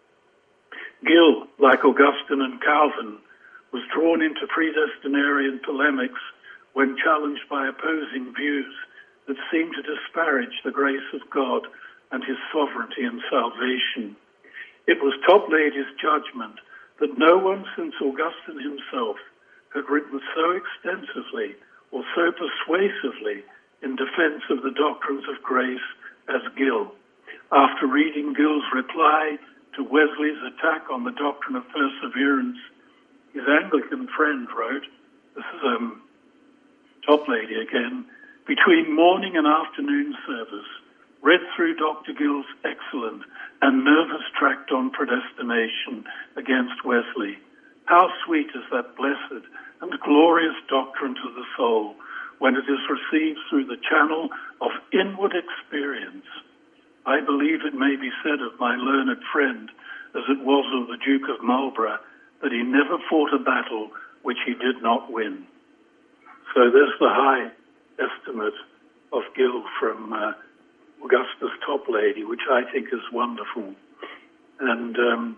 Gill, like Augustine and Calvin, was drawn into predestinarian polemics when challenged by opposing views that seemed to disparage the grace of God and his sovereignty and salvation. It was Toplady's judgment that no one since Augustine himself had written so extensively or so persuasively in defense of the doctrines of grace as Gill. After reading Gill's reply to Wesley's attack on the doctrine of perseverance, his Anglican friend wrote, this is um, Toplady again, between morning and afternoon service, read through Doctor Gill's excellent and nervous tract on predestination against Wesley. How sweet is that blessed and glorious doctrine to the soul when it is received through the channel of inward experience. I believe it may be said of my learned friend, as it was of the Duke of Marlborough, that he never fought a battle which he did not win. So there's the high estimate of Gill from uh, Augustus Toplady, which I think is wonderful. And um,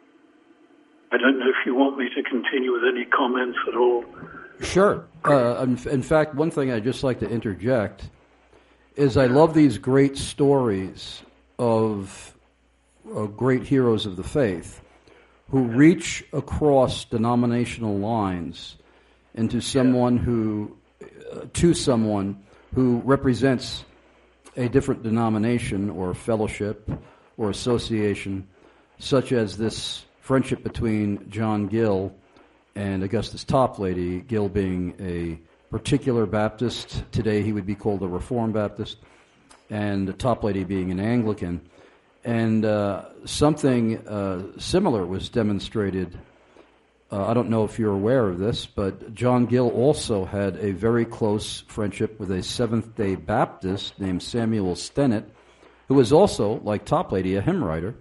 I don't know if you want me to continue with any comments at all. Sure. Uh, in, in fact, one thing I'd just like to interject is I love these great stories of uh, great heroes of the faith who reach across denominational lines into someone who, uh, to someone who represents a different denomination or fellowship or association, such as this friendship between John Gill and Augustus Toplady, Gill being a particular Baptist. Today he would be called a Reformed Baptist, and Toplady being an Anglican. And uh, something uh, similar was demonstrated. Uh, I don't know if you're aware of this, but John Gill also had a very close friendship with a Seventh-day Baptist named Samuel Stennett, who was also, like Toplady, a hymn writer.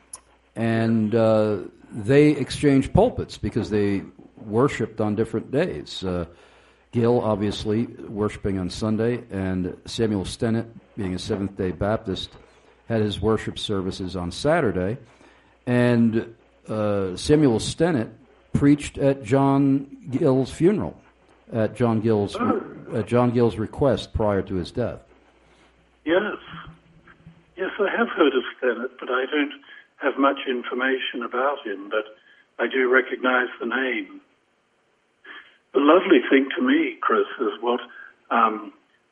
And uh, they exchanged pulpits because they worshipped on different days. Uh, Gill, obviously, worshiping on Sunday, and Samuel Stennett, being a Seventh-day Baptist, had his worship services on Saturday. And uh, Samuel Stennett preached at John Gill's funeral, at John Gill's at John Gill's request prior to his death. Yes. Yes, I have heard of Stennett, but I don't have much information about him, but I do recognize the name. The lovely thing to me, Chris, is what um,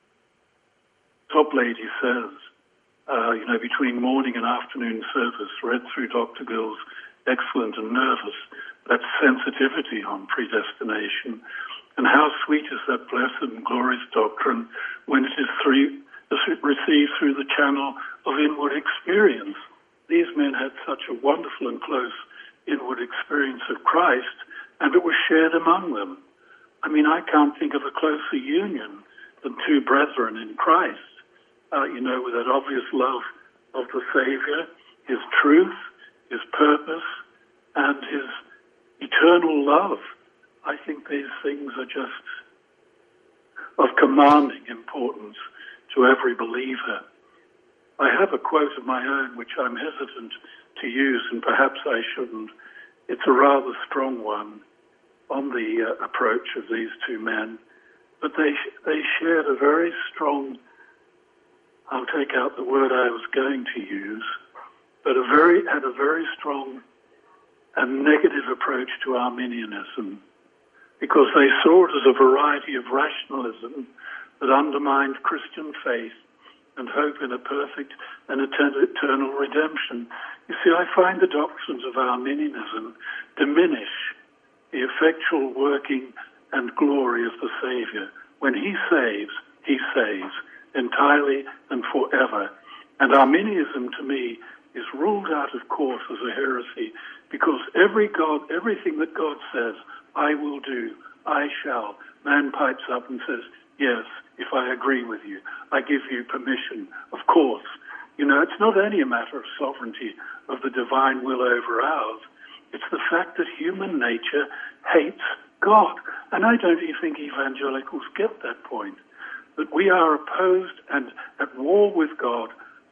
Toplady says, uh, you know, between morning and afternoon service, read through Doctor Gill's excellent and nervous, that sensitivity on predestination, and how sweet is that blessed and glorious doctrine when it is through, received through the channel of inward experience. These men had such a wonderful and close inward experience of Christ, and it was shared among them. I mean, I can't think of a closer union than two brethren in Christ, uh, you know, with that obvious love of the Savior, his truth, his purpose, and his eternal love. I think these things are just of commanding importance to every believer. I have a quote of my own which I'm hesitant to use, and perhaps I shouldn't. It's a rather strong one on the uh, approach of these two men, but they they shared a very strong, I'll take out the word I was going to use, but a very had a very strong and negative approach to Arminianism, because they saw it as a variety of rationalism that undermined Christian faith and hope in a perfect and eternal redemption. You see, I find the doctrines of Arminianism diminish the effectual working and glory of the Savior. When he saves, he saves entirely and forever. And Arminianism, to me, is ruled out of course as a heresy, because every God, everything that God says, I will do, I shall, man pipes up and says, yes, if I agree with you, I give you permission, of course. You know, it's not only a matter of sovereignty of the divine will over ours, it's the fact that human nature hates God. And I don't even think evangelicals get that point, that we are opposed and at war with God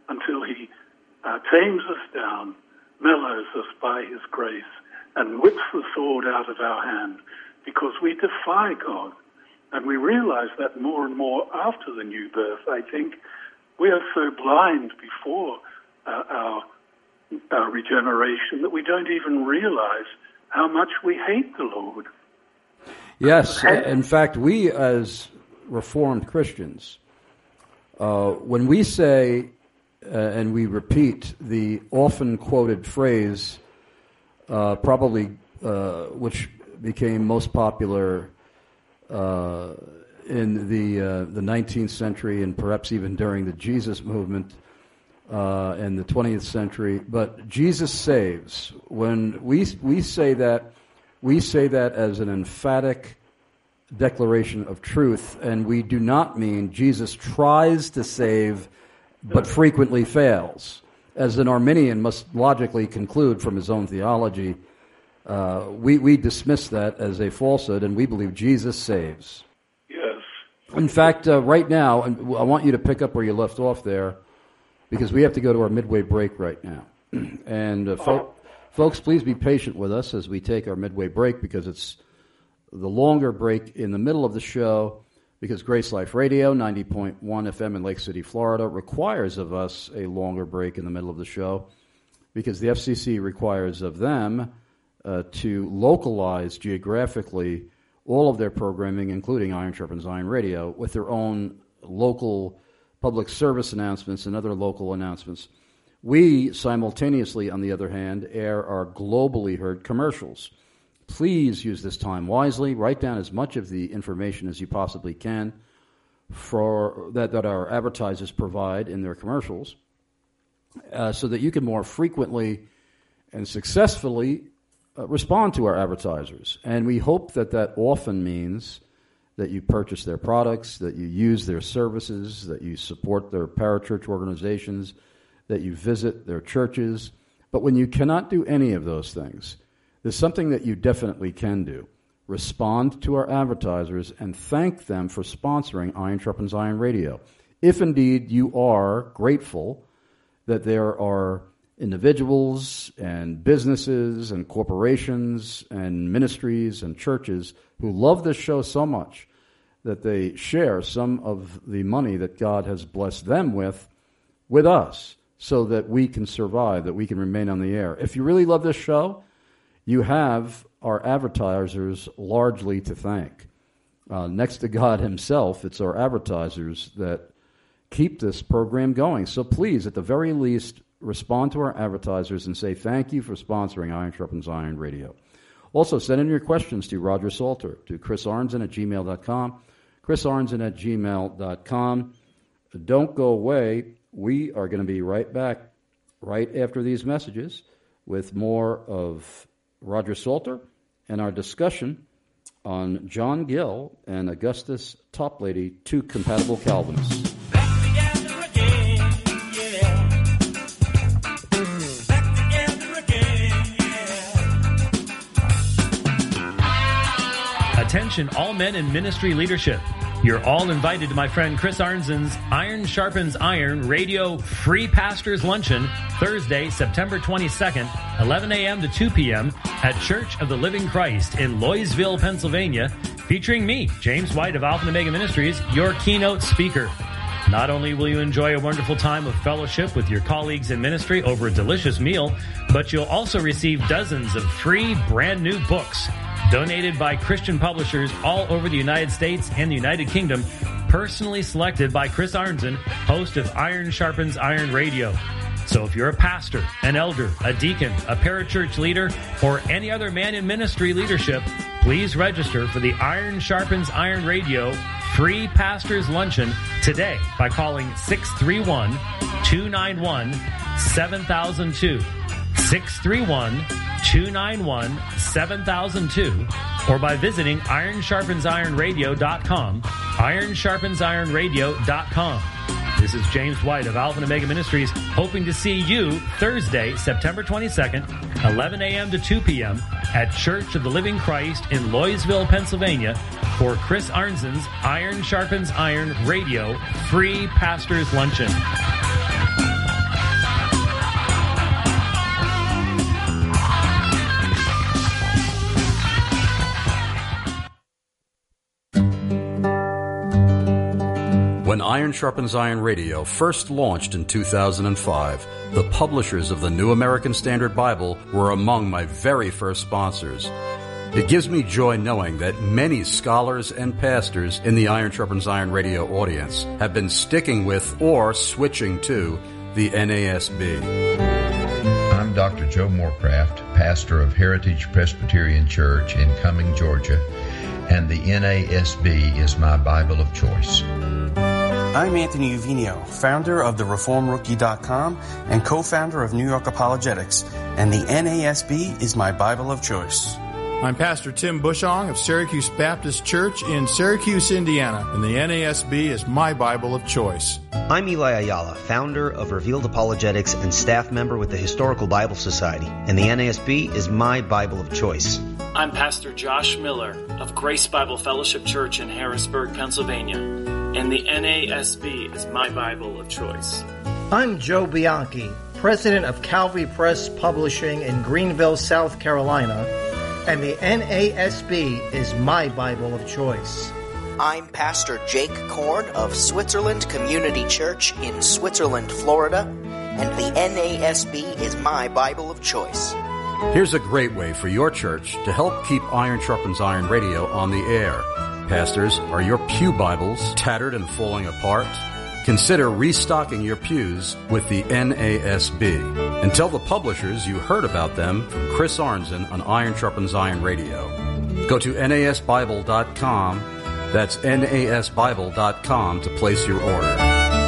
until he uh, tames us down, mellows us by his grace, and whips the sword out of our hand, because we defy God. And we realize that more and more after the new birth. I think we are so blind before uh, our, our regeneration that we don't even realize how much we hate the Lord. Yes, in fact, we as Reformed Christians, uh, when we say uh, and we repeat the often quoted phrase, uh, probably uh, which became most popular uh, in the uh, the nineteenth century and perhaps even during the Jesus movement uh, in the twentieth century, but Jesus saves. When we we say that, we say that as an emphatic declaration of truth, and we do not mean Jesus tries to save but frequently fails. As an Arminian must logically conclude from his own theology, uh, we, we dismiss that as a falsehood, and we believe Jesus saves. Yes. In fact, uh, right now, and I want you to pick up where you left off there, because we have to go to our midway break right now. and uh, fo- folks, please be patient with us as we take our midway break, because it's the longer break in the middle of the show, because Grace Life Radio, ninety point one F M in Lake City, Florida, requires of us a longer break in the middle of the show, because the F C C requires of them uh, to localize geographically all of their programming, including Iron Sharpens Iron Radio, with their own local public service announcements and other local announcements. We simultaneously, on the other hand, air our globally heard commercials. Please use this time wisely. Write down as much of the information as you possibly can for that, that our advertisers provide in their commercials, uh, so that you can more frequently and successfully uh, respond to our advertisers. And we hope that that often means that you purchase their products, that you use their services, that you support their parachurch organizations, that you visit their churches. But when you cannot do any of those things, there's something that you definitely can do. Respond to our advertisers and thank them for sponsoring Iron Sharpens Iron Radio. If indeed you are grateful that there are individuals and businesses and corporations and ministries and churches who love this show so much that they share some of the money that God has blessed them with, with us, so that we can survive, that we can remain on the air. If you really love this show, you have our advertisers largely to thank. Uh, next to God himself, it's our advertisers that keep this program going. So please, at the very least, respond to our advertisers and say thank you for sponsoring Iron Sharpens Iron Radio. Also, send in your questions to Roger Salter, to Chris Arnzen at gmail dot com, Chris Arnzen at gmail dot com. Don't go away. We are going to be right back right after these messages with more of Roger Salter and our discussion on John Gill and Augustus Toplady, two compatible Calvinists. Attention, all men in ministry leadership. You're all invited to my friend Chris Arnzen's Iron Sharpens Iron Radio Free Pastors Luncheon, Thursday, September twenty-second, eleven a.m. to two p.m. at Church of the Living Christ in Loysville, Pennsylvania, featuring me, James White of Alpha and Omega Ministries, your keynote speaker. Not only will you enjoy a wonderful time of fellowship with your colleagues in ministry over a delicious meal, but you'll also receive dozens of free brand new books donated by Christian publishers all over the United States and the United Kingdom, personally selected by Chris Arnzen, host of Iron Sharpens Iron Radio. So if you're a pastor, an elder, a deacon, a parachurch leader, or any other man in ministry leadership, please register for the Iron Sharpens Iron Radio Free Pastors Luncheon today by calling six three one, two nine one, seven thousand two. six three one, two nine one, seven thousand two, or by visiting iron sharpens iron radio dot com, iron sharpens iron radio dot com. This is James White of Alpha and Omega Ministries, hoping to see you Thursday, September twenty-second, eleven a.m. to two p.m. at Church of the Living Christ in Loysville, Pennsylvania, for Chris Arnzen's Iron Sharpens Iron Radio Free Pastors Luncheon. When Iron Sharpens Iron Radio first launched in two thousand five, the publishers of the New American Standard Bible were among my very first sponsors. It gives me joy knowing that many scholars and pastors in the Iron Sharpens Iron Radio audience have been sticking with or switching to the N A S B. I'm Doctor Joe Morecraft, pastor of Heritage Presbyterian Church in Cumming, Georgia, and the N A S B is my Bible of choice. I'm Anthony Uvino, founder of the Reform Rookie dot com and co-founder of New York Apologetics, and the N A S B is my Bible of choice. I'm Pastor Tim Bushong of Syracuse Baptist Church in Syracuse, Indiana, and the N A S B is my Bible of choice. I'm Eli Ayala, founder of Revealed Apologetics and staff member with the Historical Bible Society, and the N A S B is my Bible of choice. I'm Pastor Josh Miller of Grace Bible Fellowship Church in Harrisburg, Pennsylvania, and the N A S B is my Bible of choice. I'm Joe Bianchi, president of Calvary Press Publishing in Greenville, South Carolina, and the N A S B is my Bible of choice. I'm Pastor Jake Korn of Switzerland Community Church in Switzerland, Florida, and the N A S B is my Bible of choice. Here's a great way for your church to help keep Iron Sharpens Iron Radio on the air. Pastors, are your pew Bibles tattered and falling apart? Consider restocking your pews with the N A S B. And tell the publishers you heard about them from Chris Arnzen on Iron Sharpens Iron Radio. Go to N A S Bible dot com. That's N A S Bible dot com to place your order.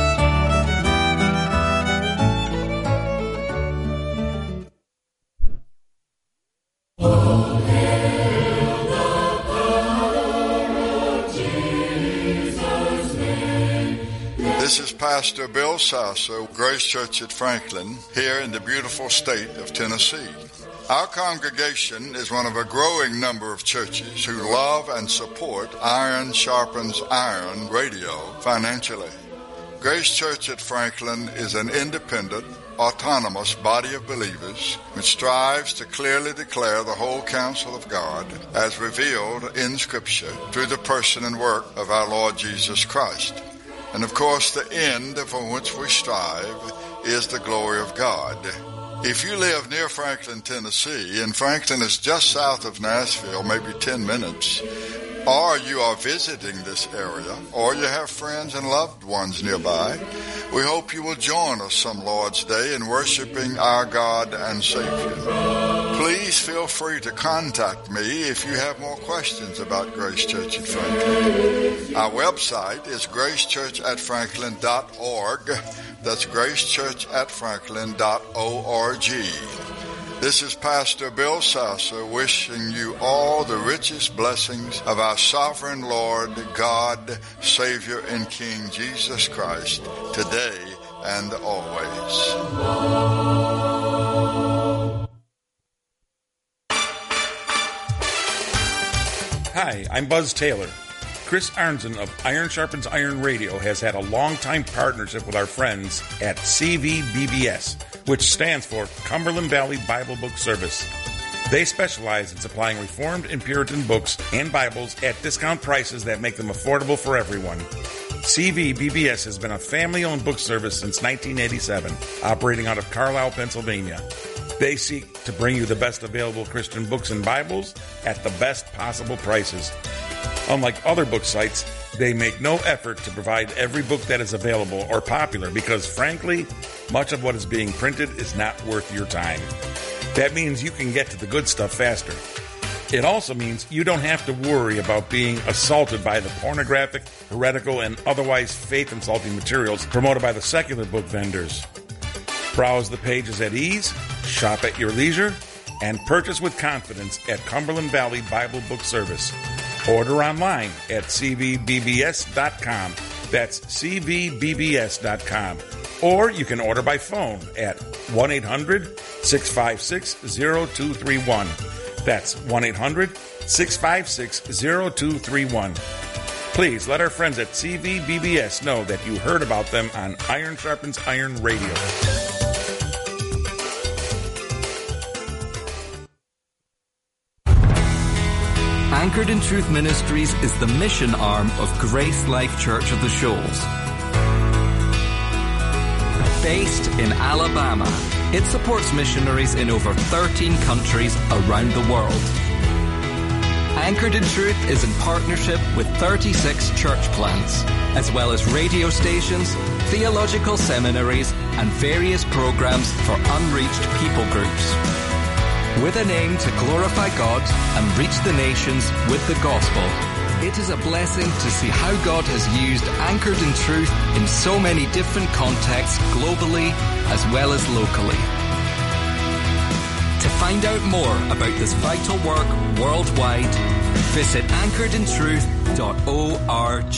This is Pastor Bill Sasser, Grace Church at Franklin, here in the beautiful state of Tennessee. Our congregation is one of a growing number of churches who love and support Iron Sharpens Iron Radio financially. Grace Church at Franklin is an independent, autonomous body of believers which strives to clearly declare the whole counsel of God as revealed in Scripture through the person and work of our Lord Jesus Christ. And of course, the end for which we strive is the glory of God. If you live near Franklin, Tennessee, and Franklin is just south of Nashville, maybe ten minutes, or you are visiting this area, or you have friends and loved ones nearby, we hope you will join us some Lord's Day in worshiping our God and Savior. Please feel free to contact me if you have more questions about Grace Church at Franklin. Our website is grace church at franklin dot org. That's grace church at franklin dot org. This is Pastor Bill Sasser wishing you all the richest blessings of our sovereign Lord, God, Savior, and King Jesus Christ, today and always. Hi, I'm Buzz Taylor. Chris Arnzen of Iron Sharpens Iron Radio has had a long-time partnership with our friends at C V B B S, which stands for Cumberland Valley Bible Book Service. They specialize in supplying Reformed and Puritan books and Bibles at discount prices that make them affordable for everyone. C V B B S has been a family-owned book service since nineteen eighty-seven, operating out of Carlisle, Pennsylvania. They seek to bring you the best available Christian books and Bibles at the best possible prices. Unlike other book sites, they make no effort to provide every book that is available or popular because, frankly, much of what is being printed is not worth your time. That means you can get to the good stuff faster. It also means you don't have to worry about being assaulted by the pornographic, heretical, and otherwise faith-insulting materials promoted by the secular book vendors. Browse the pages at ease, shop at your leisure, and purchase with confidence at Cumberland Valley Bible Book Service. Order online at c v b b s dot com. That's c v b b s dot com. Or you can order by phone at one eight hundred six five six zero two three one. That's one eight hundred six five six zero two three one. Please let our friends at C V B B S know that you heard about them on Iron Sharpens Iron Radio. Anchored in Truth Ministries is the mission arm of Grace Life Church of the Shoals. Based in Alabama, it supports missionaries in over thirteen countries around the world. Anchored in Truth is in partnership with thirty-six church plants, as well as radio stations, theological seminaries, and various programs for unreached people groups. With an aim to glorify God and reach the nations with the gospel, it is a blessing to see how God has used Anchored in Truth in so many different contexts globally as well as locally. To find out more about this vital work worldwide, visit anchored in truth dot org.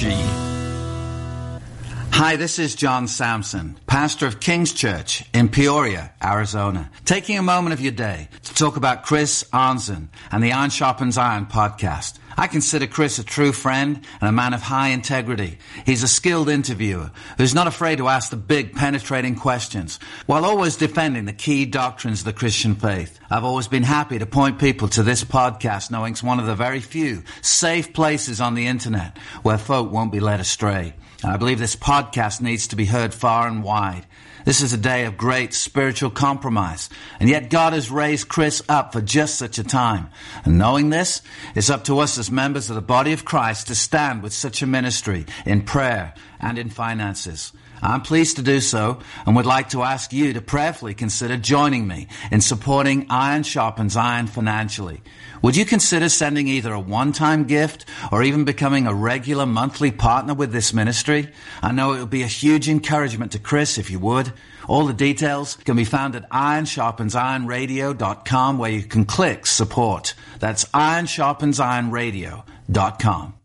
Hi, this is John Sampson, pastor of King's Church in Peoria, Arizona, taking a moment of your day to talk about Chris Arnzen and the Iron Sharpens Iron podcast. I consider Chris a true friend and a man of high integrity. He's a skilled interviewer who's not afraid to ask the big, penetrating questions while always defending the key doctrines of the Christian faith. I've always been happy to point people to this podcast, knowing it's one of the very few safe places on the internet where folk won't be led astray. I believe this podcast needs to be heard far and wide. This is a day of great spiritual compromise, and yet God has raised Chris up for just such a time. And knowing this, it's up to us as members of the body of Christ to stand with such a ministry in prayer and in finances. I'm pleased to do so and would like to ask you to prayerfully consider joining me in supporting Iron Sharpens Iron financially. Would you consider sending either a one-time gift or even becoming a regular monthly partner with this ministry? I know it would be a huge encouragement to Chris if you would. All the details can be found at iron sharpens iron radio dot com, where you can click support. That's iron sharpens iron radio dot com.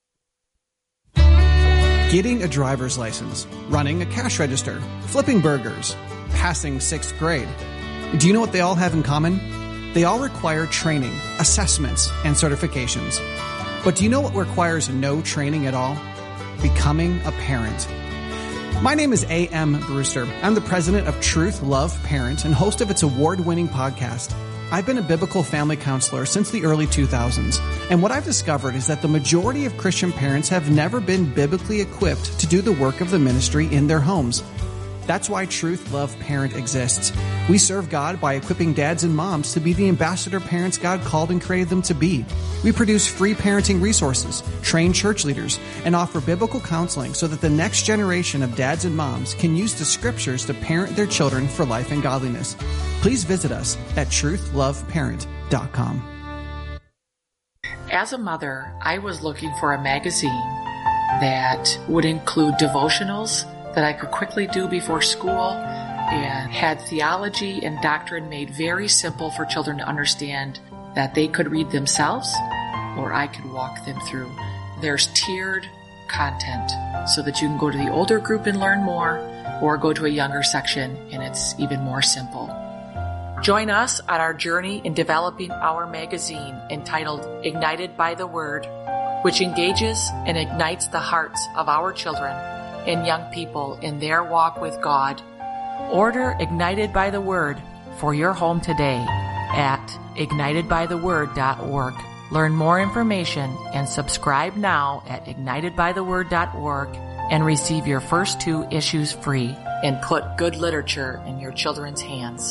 Getting a driver's license, running a cash register, flipping burgers, passing sixth grade. Do you know what they all have in common? They all require training, assessments, and certifications. But do you know what requires no training at all? Becoming a parent. My name is A M Brewster. I'm the president of Truth Love Parent and host of its award-winning podcast. I've been a biblical family counselor since the early two thousands, and what I've discovered is that the majority of Christian parents have never been biblically equipped to do the work of the ministry in their homes. That's why Truth Love Parent exists. We serve God by equipping dads and moms to be the ambassador parents God called and created them to be. We produce free parenting resources, train church leaders, and offer biblical counseling so that the next generation of dads and moms can use the scriptures to parent their children for life and godliness. Please visit us at truth love parent dot com. As a mother, I was looking for a magazine that would include devotionals that I could quickly do before school and had theology and doctrine made very simple for children to understand that they could read themselves or I could walk them through. There's tiered content so that you can go to the older group and learn more or go to a younger section and it's even more simple. Join us on our journey in developing our magazine entitled Ignited by the Word, which engages and ignites the hearts of our children and young people in their walk with God. Order Ignited by the Word for your home today at ignited by the word dot org. Learn more information and subscribe now at ignited by the word dot org and receive your first two issues free and put good literature in your children's hands.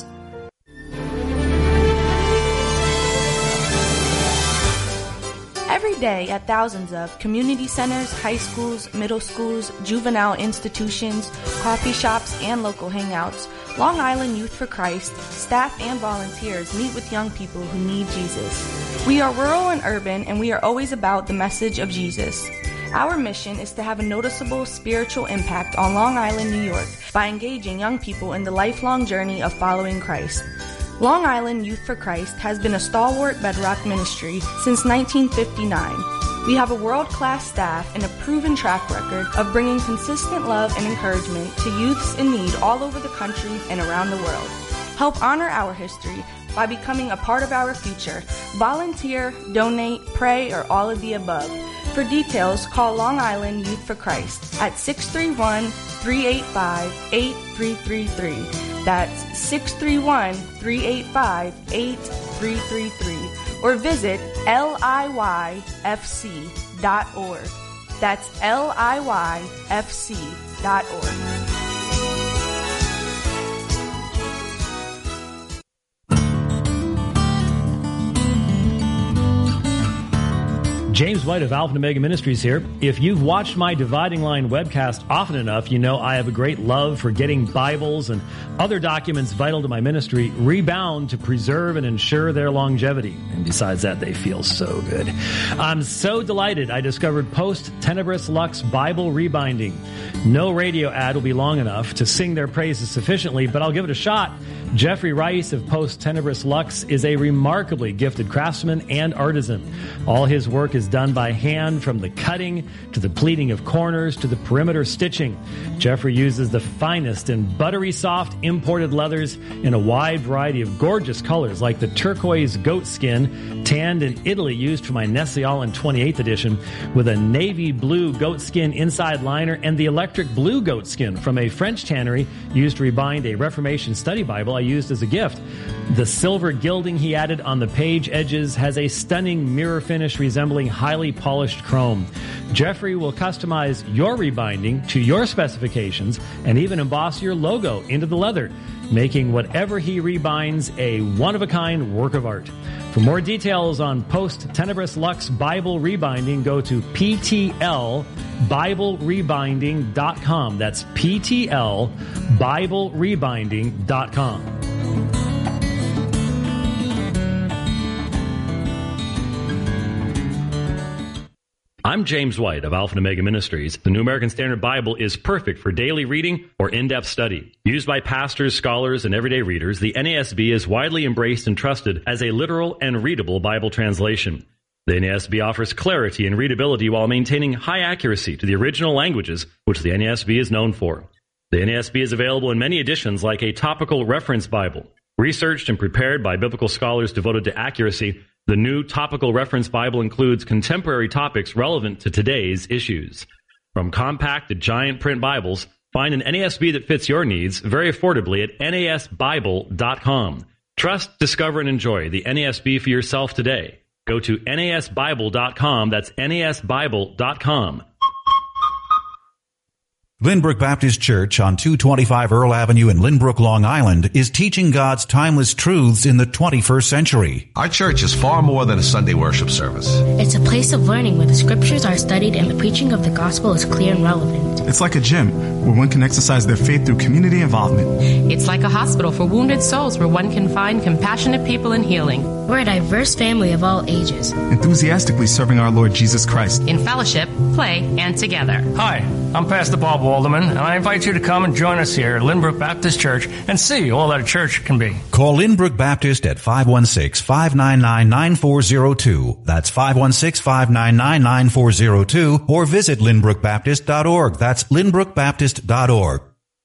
Every day at thousands of community centers, high schools, middle schools, juvenile institutions, coffee shops, and local hangouts, Long Island Youth for Christ, staff and volunteers meet with young people who need Jesus. We are rural and urban, and we are always about the message of Jesus. Our mission is to have a noticeable spiritual impact on Long Island, New York, by engaging young people in the lifelong journey of following Christ. Long Island Youth for Christ has been a stalwart bedrock ministry since nineteen fifty-nine. We have a world-class staff and a proven track record of bringing consistent love and encouragement to youths in need all over the country and around the world. Help honor our history by becoming a part of our future. Volunteer, donate, pray, or all of the above. For details, call Long Island Youth for Christ at six three one, three eight five, eight three three three. That's six three one, three eight five, eight three three three. Or visit L I Y F C dot org. That's L I Y F C dot org. James White of Alpha and Omega Ministries here. If you've watched my Dividing Line webcast often enough, you know I have a great love for getting Bibles and other documents vital to my ministry rebound to preserve and ensure their longevity. And besides that, they feel so good. I'm so delighted I discovered Post Tenebris Lux Bible Rebinding. No radio ad will be long enough to sing their praises sufficiently, but I'll give it a shot. Jeffrey Rice of Post Tenebris Lux is a remarkably gifted craftsman and artisan. All his work is done by hand, from the cutting to the pleating of corners to the perimeter stitching. Jeffrey uses the finest and buttery soft imported leathers in a wide variety of gorgeous colors, like the turquoise goat skin tanned in Italy used for my Nestle-Aland twenty-eighth edition, with a navy blue goat skin inside liner, and the electric blue goat skin from a French tannery used to rebind a Reformation study Bible I used as a gift. The silver gilding he added on the page edges has a stunning mirror finish resembling highly polished chrome. Jeffrey will customize your rebinding to your specifications and even emboss your logo into the leather, making whatever he rebinds a one-of-a-kind work of art. For more details on Post Tenebris Lux Bible Rebinding, go to P T L Bible Rebinding dot com. That's P T L Bible Rebinding dot com. I'm James White of Alpha and Omega Ministries. The New American Standard Bible is perfect for daily reading or in-depth study. Used by pastors, scholars, and everyday readers, the N A S B is widely embraced and trusted as a literal and readable Bible translation. The N A S B offers clarity and readability while maintaining high accuracy to the original languages, which the N A S B is known for. The N A S B is available in many editions, like a topical reference Bible. Researched and prepared by biblical scholars devoted to accuracy, the new Topical Reference Bible includes contemporary topics relevant to today's issues. From compact to giant print Bibles, find an N A S B that fits your needs very affordably at N A S Bible dot com. Trust, discover, and enjoy the N A S B for yourself today. Go to N A S Bible dot com. That's N A S Bible dot com. Lynbrook Baptist Church on two twenty-five Earl Avenue in Lynbrook, Long Island is teaching God's timeless truths in the twenty-first century. Our church is far more than a Sunday worship service. It's a place of learning where the scriptures are studied and the preaching of the gospel is clear and relevant. It's like a gym where one can exercise their faith through community involvement. It's like a hospital for wounded souls where one can find compassionate people in healing. We're a diverse family of all ages, enthusiastically serving our Lord Jesus Christ in fellowship, play, and together. Hi, I'm Pastor Bob Walderman, and I invite you to come and join us here at Lynbrook Baptist Church and see all that a church can be. Call Lynbrook Baptist at five one six, five nine nine, nine four zero two. That's five one six, five nine nine, nine four zero two, or visit lynbrook baptist dot org. That's lynbrook baptist dot org.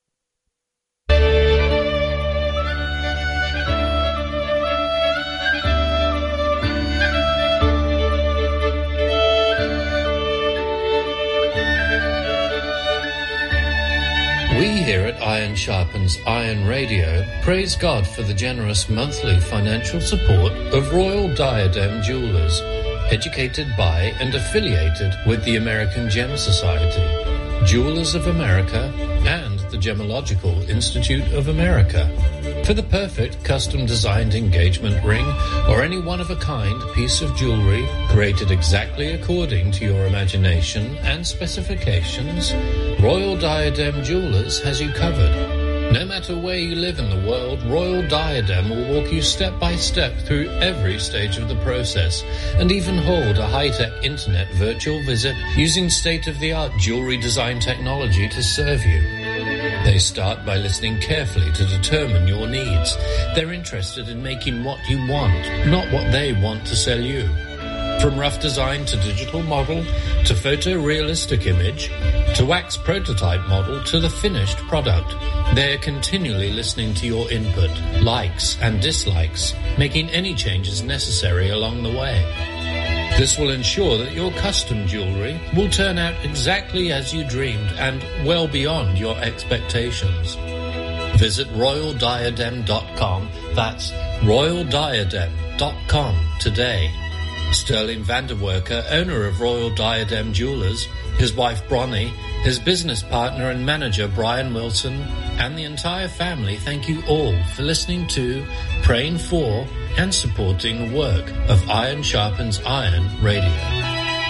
We here at Iron Sharpens Iron Radio praise God for the generous monthly financial support of Royal Diadem Jewelers, educated by and affiliated with the American Gem Society, Jewelers of America, and the Gemological Institute of America. For the perfect custom-designed engagement ring or any one-of-a-kind piece of jewelry created exactly according to your imagination and specifications, Royal Diadem Jewelers has you covered. No matter where you live in the world, Royal Diadem will walk you step by step through every stage of the process and even hold a high-tech internet virtual visit using state-of-the-art jewelry design technology to serve you. They start by listening carefully to determine your needs. They're interested in making what you want, not what they want to sell you. From rough design to digital model, to photorealistic image, to wax prototype model, to the finished product, they're continually listening to your input, likes and dislikes, making any changes necessary along the way. This will ensure that your custom jewelry will turn out exactly as you dreamed and well beyond your expectations. Visit royal diadem dot com. That's royal diadem dot com today. Sterling Vanderwerker, owner of Royal Diadem Jewelers, his wife Bronnie, his business partner and manager Brian Wilson, and the entire family thank you all for listening to, praying for, and supporting the work of Iron Sharpens Iron Radio.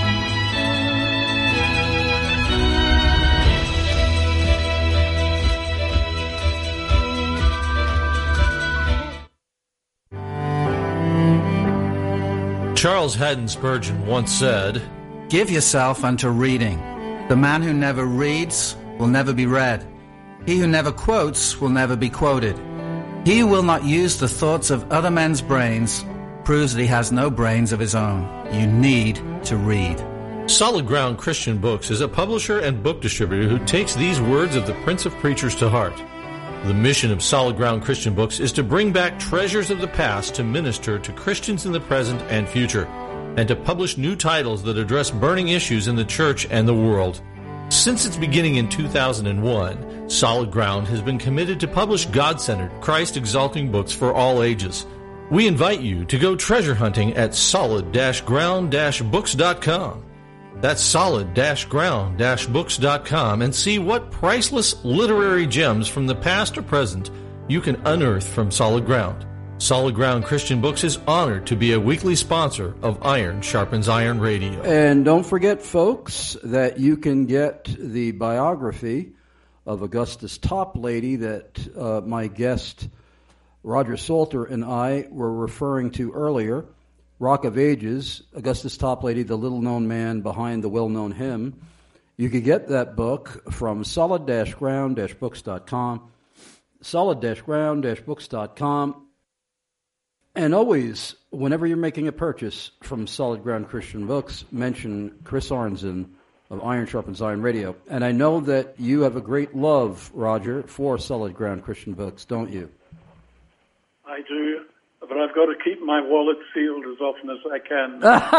Charles Haddon Spurgeon once said, "Give yourself unto reading. The man who never reads will never be read. He who never quotes will never be quoted. He who will not use the thoughts of other men's brains proves that he has no brains of his own. You need to read." Solid Ground Christian Books is a publisher and book distributor who takes these words of the Prince of Preachers to heart. The mission of Solid Ground Christian Books is to bring back treasures of the past to minister to Christians in the present and future, and to publish new titles that address burning issues in the church and the world. Since its beginning in two thousand one, Solid Ground has been committed to publish God-centered, Christ-exalting books for all ages. We invite you to go treasure hunting at solid ground books dot com. That's solid ground books dot com, and see what priceless literary gems from the past or present you can unearth from Solid Ground. Solid Ground Christian Books is honored to be a weekly sponsor of Iron Sharpens Iron Radio. And don't forget, folks, that you can get the biography of Augustus Toplady that uh, my guest Roger Salter and I were referring to earlier. Rock of Ages, Augustus Toplady, the little-known man behind the well-known hymn. You can get that book from solid ground books dot com, solid ground books dot com. And always, whenever you're making a purchase from Solid Ground Christian Books, mention Chris Arnzen of Iron Sharpens Iron Radio. And I know that you have a great love, Roger, for Solid Ground Christian Books, don't you? I do. But I've got to keep my wallet sealed as often as I can.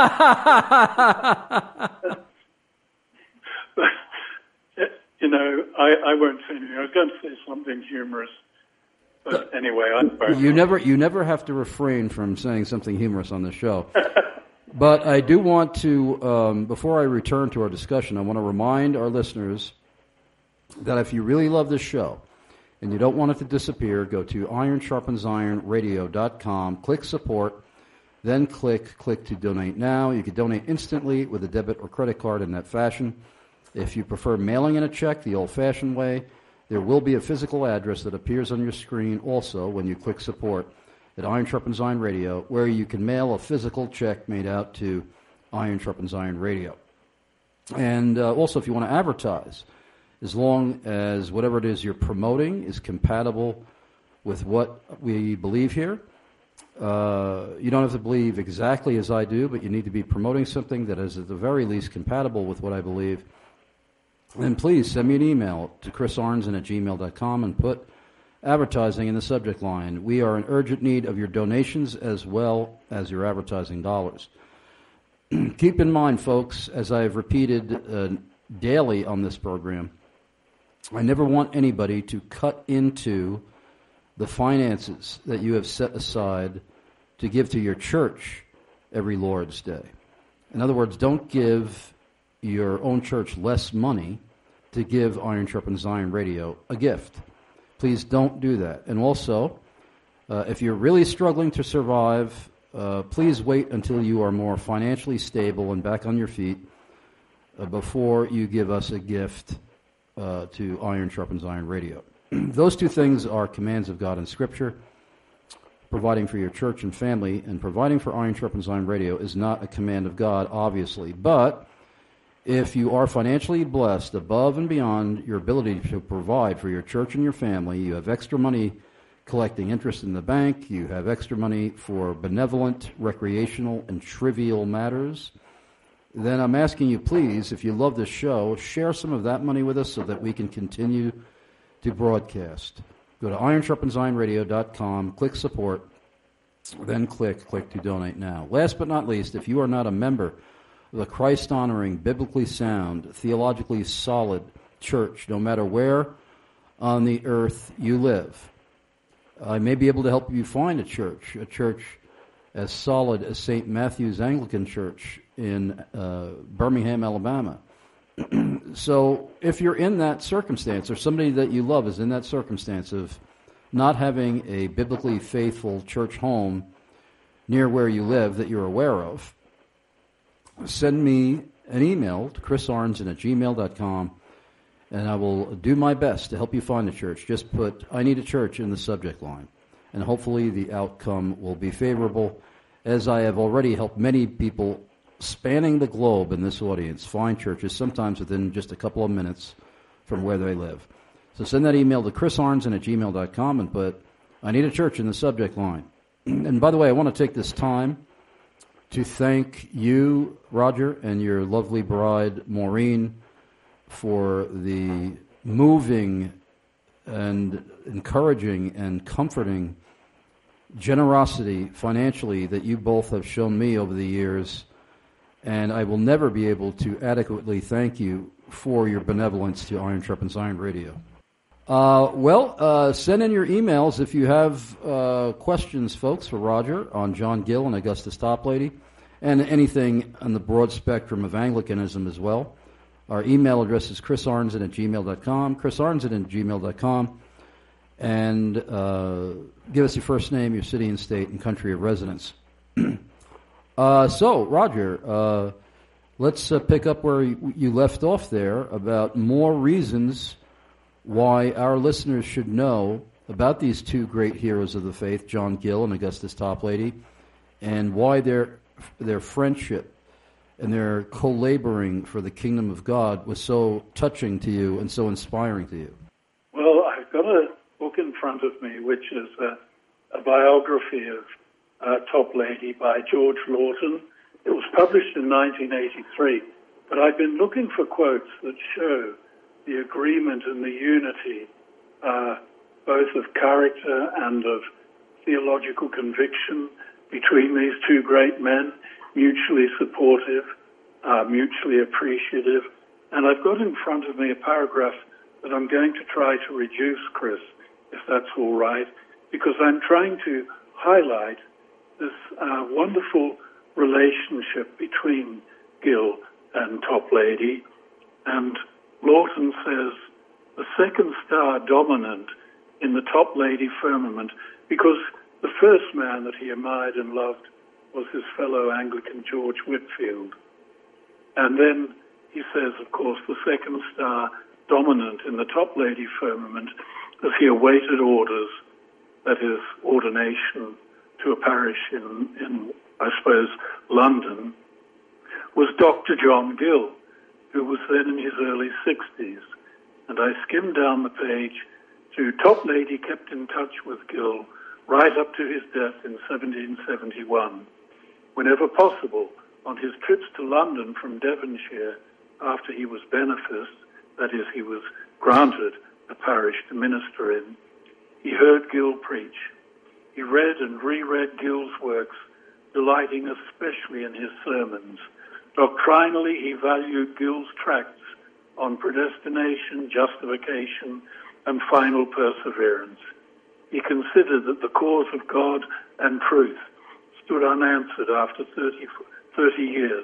But, you know, I, I won't say anything. I was going to say something humorous. But anyway, I you never you never have to refrain from saying something humorous on the show. But I do want to, um, before I return to our discussion, I want to remind our listeners that if you really love this show, and you don't want it to disappear, go to iron sharpens iron radio dot com, click support, then click click to donate now. You can donate instantly with a debit or credit card in that fashion. If you prefer mailing in a check the old-fashioned way, there will be a physical address that appears on your screen also when you click support at Iron Sharpens Iron Radio, where you can mail a physical check made out to Iron Sharpens Iron Radio. And uh, also, if you want to advertise, as long as whatever it is you're promoting is compatible with what we believe here. Uh, you don't have to believe exactly as I do, but you need to be promoting something that is at the very least compatible with what I believe. Then please send me an email to chris arnzen at gmail dot com and put advertising in the subject line. We are in urgent need of your donations as well as your advertising dollars. Keep in mind, folks, as I've repeated uh, daily on this program, I never want anybody to cut into the finances that you have set aside to give to your church every Lord's Day. In other words, don't give your own church less money to give Iron Sharpens Iron Radio a gift. Please don't do that. And also, uh, if you're really struggling to survive, uh, please wait until you are more financially stable and back on your feet uh, before you give us a gift Uh, to Iron Sharpens Iron Radio. Those two things are commands of God in Scripture. Providing for your church and family and providing for Iron Sharpens Iron Radio is not a command of God, obviously. But if you are financially blessed above and beyond your ability to provide for your church and your family, you have extra money collecting interest in the bank, you have extra money for benevolent, recreational, and trivial matters, then I'm asking you, please, if you love this show, share some of that money with us so that we can continue to broadcast. Go to iron sharpens iron radio dot com, click support, then click click to donate now. Last but not least, if you are not a member of the Christ-honoring, biblically sound, theologically solid church, no matter where on the earth you live, I may be able to help you find a church, a church as solid as Saint Matthew's Anglican Church in uh, Birmingham, Alabama. So if you're in that circumstance, or somebody that you love is in that circumstance of not having a biblically faithful church home near where you live that you're aware of, send me an email to chris arnzen at gmail dot com, and I will do my best to help you find a church. Just put, I need a church in the subject line, and hopefully the outcome will be favorable, as I have already helped many people spanning the globe in this audience find churches, sometimes within just a couple of minutes from where they live. So send that email to chris arnzen at gmail dot com and put, I need a church in the subject line. And by the way, I want to take this time to thank you, Roger, and your lovely bride, Maureen, for the moving and encouraging and comforting generosity financially that you both have shown me over the years. And I will never be able to adequately thank you for your benevolence to Iron Sharpens Iron Radio. Uh, well, uh, send in your emails if you have uh, questions, folks, for Roger on John Gill and Augustus Toplady, and anything on the broad spectrum of Anglicanism as well. Our email address is chris arnzen at gmail dot com, chris arnzen at gmail dot com, and uh, give us your first name, your city and state, and country of residence. uh, so, Roger, uh, let's uh, pick up where you, you left off there about more reasons why our listeners should know about these two great heroes of the faith, John Gill and Augustus Toplady, and why their their friendship and their co-laboring for the kingdom of God was so touching to you and so inspiring to you. Well, I've got a book in front of me, which is a, a biography of uh, Toplady by George Lawton. It was published in nineteen eighty-three, but I've been looking for quotes that show the agreement and the unity, uh, both of character and of theological conviction between these two great men, mutually supportive, uh, mutually appreciative. And I've got in front of me a paragraph that I'm going to try to reduce, Chris, if that's all right, because I'm trying to highlight this uh, wonderful relationship between Gill and Toplady. And Lawton says, the second star dominant in the Toplady firmament, because the first man that he admired and loved was his fellow Anglican George Whitefield. And then he says, of course, the second star dominant in the Toplady firmament as he awaited orders, that is, ordination to a parish in, in I suppose, London, was Doctor John Gill, who was then in his early sixties. And I skimmed down the page to Toplady kept in touch with Gill right up to his death in seventeen seventy-one. Whenever possible, on his trips to London from Devonshire after he was beneficed, that is, he was granted a parish to minister in, he heard Gill preach. He read and reread Gill's works, delighting especially in his sermons. Doctrinally, he valued Gill's tracts on predestination, justification, and final perseverance. He considered that the cause of God and truth stood unanswered after thirty, thirty years.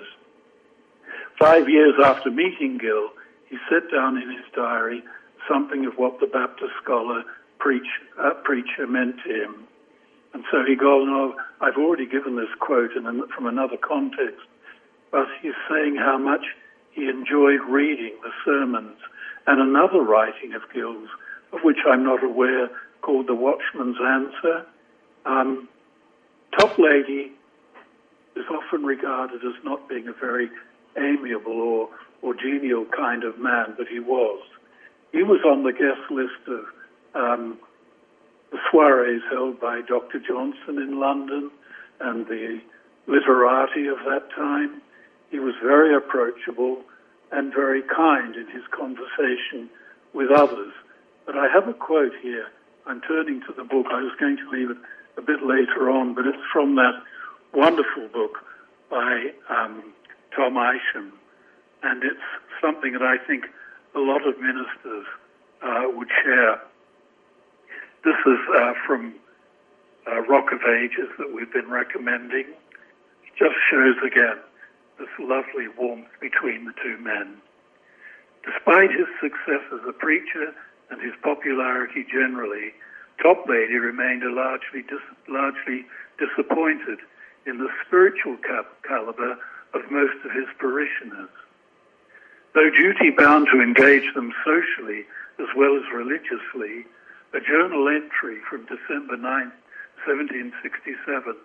Five years after meeting Gill, he set down in his diary something of what the Baptist scholar preach, uh, preacher meant to him. And so he goes on, I've already given this quote in an, from another context, but he's saying how much he enjoyed reading the sermons and another writing of Gill's, of which I'm not aware, called The Watchman's Answer. Um, Toplady is often regarded as not being a very amiable or, or genial kind of man, but he was. He was on the guest list of um, the soirees held by Doctor Johnson in London and the literati of that time. He was very approachable and very kind in his conversation with others. But I have a quote here. I'm turning to the book. I was going to leave it a bit later on, but it's from that wonderful book by um, Tom Isham. And it's something that I think a lot of ministers uh, would share. This is uh, from uh, Rock of Ages that we've been recommending. It just shows again this lovely warmth between the two men. Despite his success as a preacher and his popularity generally, Toplady remained a largely dis- largely disappointed in the spiritual cap- caliber of most of his parishioners. Though duty-bound to engage them socially as well as religiously, a journal entry from December ninth, seventeen sixty-seven,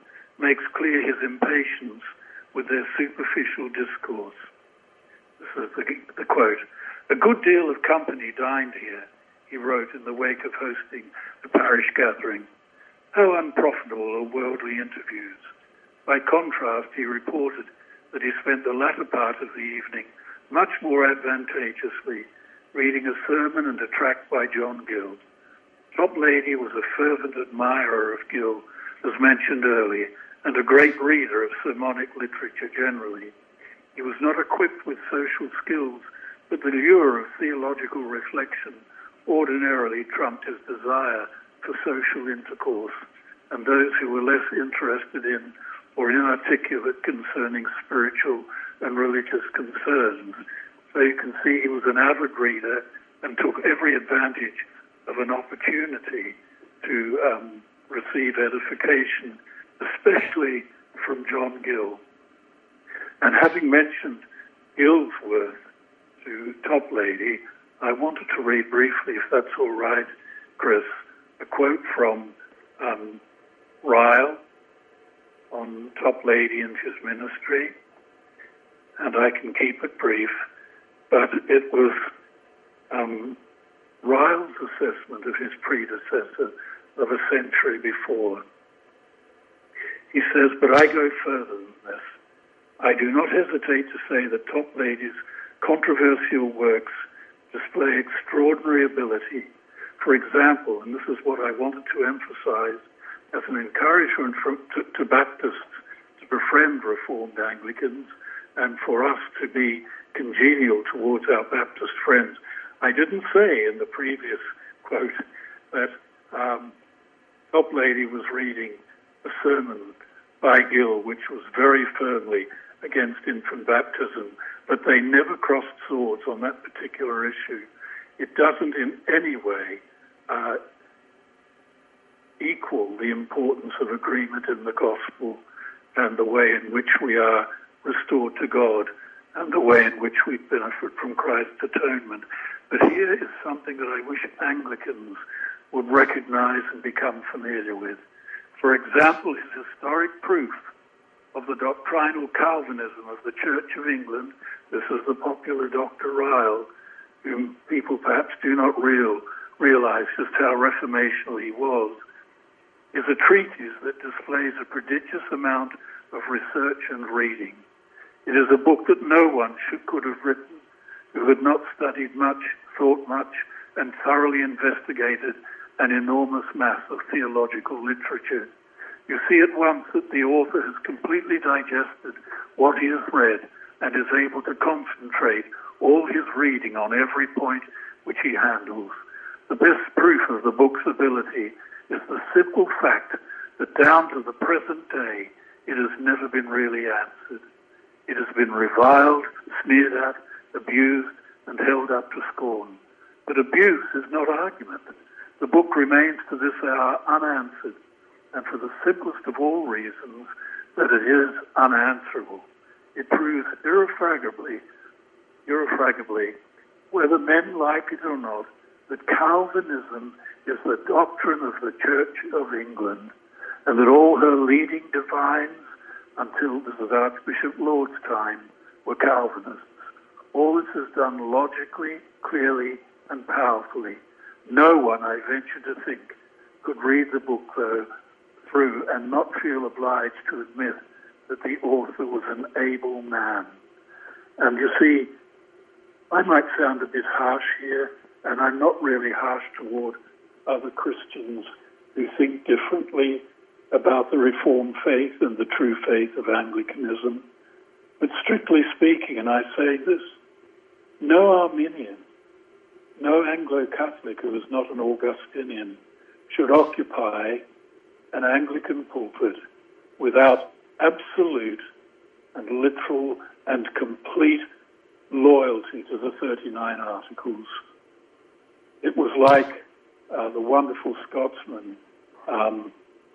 makes clear his impatience with their superficial discourse. This is the, the quote. A good deal of company dined here, he wrote in the wake of hosting the parish gathering. How unprofitable are worldly interviews. By contrast, he reported that he spent the latter part of the evening much more advantageously reading a sermon and a tract by John Gill. Toplady was a fervent admirer of Gill, as mentioned earlier, and a great reader of sermonic literature generally. He was not equipped with social skills, but the lure of theological reflection ordinarily trumped his desire for social intercourse, and those who were less interested in or inarticulate concerning spiritual and religious concerns. So you can see he was an avid reader and took every advantage of an opportunity to um, receive edification, especially from John Gill. And having mentioned Gill's worth to Toplady, I wanted to read briefly, if that's all right, Chris, a quote from um, Ryle on Toplady and his ministry, and I can keep it brief, but it was um, Ryle's assessment of his predecessor of a century before. He says, but I go further than this. I do not hesitate to say that Toplady's controversial works display extraordinary ability. For example, and this is what I wanted to emphasize as an encouragement from, to, to Baptists to befriend Reformed Anglicans and for us to be congenial towards our Baptist friends. I didn't say in the previous quote that um, Toplady was reading a sermon by Gill, which was very firmly against infant baptism, but they never crossed swords on that particular issue. It doesn't in any way uh, equal the importance of agreement in the gospel and the way in which we are restored to God and the way in which we benefit from Christ's atonement. But here is something that I wish Anglicans would recognize and become familiar with. For example, his historic proof of the doctrinal Calvinism of the Church of England, this is the popular Doctor Ryle, whom people perhaps do not real, realize just how reformational he was, is a treatise that displays a prodigious amount of research and reading. It is a book that no one should, could have written who had not studied much, thought much, and thoroughly investigated an enormous mass of theological literature. You see at once that the author has completely digested what he has read and is able to concentrate all his reading on every point which he handles. The best proof of the book's ability is the simple fact that down to the present day, it has never been really answered. It has been reviled, sneered at, abused, and held up to scorn. But abuse is not argument. The book remains to this hour unanswered, and for the simplest of all reasons, that it is unanswerable. It proves irrefragably, irrefragably, whether men like it or not, that Calvinism is the doctrine of the Church of England, and that all her leading divines, until this is Archbishop Laud's time, were Calvinists. All this is done logically, clearly, and powerfully. No one, I venture to think, could read the book, though, through and not feel obliged to admit that the author was an able man. And you see, I might sound a bit harsh here, and I'm not really harsh toward other Christians who think differently about the Reformed faith and the true faith of Anglicanism. But strictly speaking, and I say this, no Arminian, no Anglo-Catholic who is not an Augustinian should occupy an Anglican pulpit without absolute and literal and complete loyalty to the thirty-nine Articles. It was like uh, the wonderful Scotsman, um,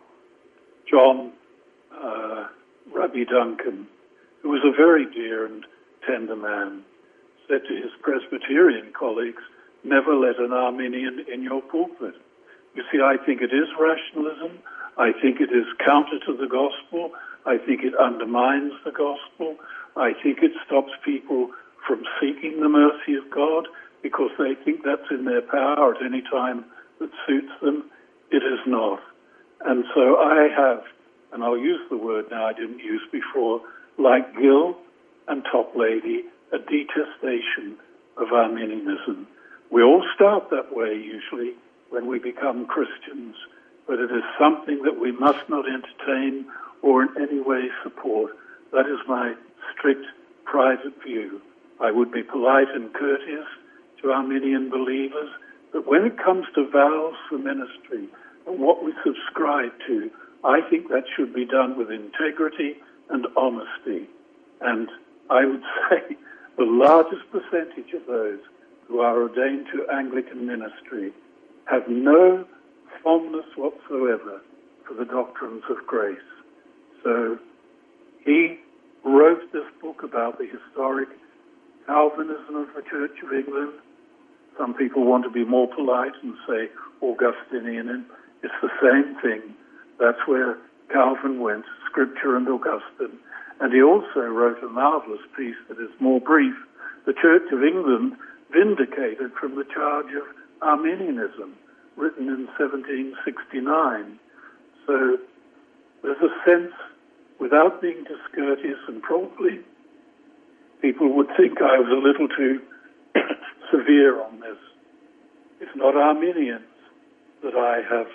John uh, Rabbi Duncan, who was a very dear and tender man, said to his Presbyterian colleagues, never let an Arminian in your pulpit. You see, I think it is rationalism. I think it is counter to the gospel. I think it undermines the gospel. I think it stops people from seeking the mercy of God because they think that's in their power at any time that suits them. It is not. And so I have, and I'll use the word now I didn't use before, like Gill and Toplady, a detestation of Arminianism. We all start that way usually when we become Christians, but it is something that we must not entertain or in any way support. That is my strict private view. I would be polite and courteous to Arminian believers, but when it comes to vows for ministry and what we subscribe to, I think that should be done with integrity and honesty. And I would say the largest percentage of those who are ordained to Anglican ministry have no fondness whatsoever for the doctrines of grace. So he wrote this book about the historic Calvinism of the Church of England. Some people want to be more polite and say Augustinian. It's the same thing. That's where Calvin went, Scripture and Augustine. And he also wrote a marvelous piece that is more brief, The Church of England Vindicated from the Charge of Arminianism, written in seventeen sixty-nine. So there's a sense, without being discourteous, and probably people would think I was a little too severe on this. It's not Arminians that I have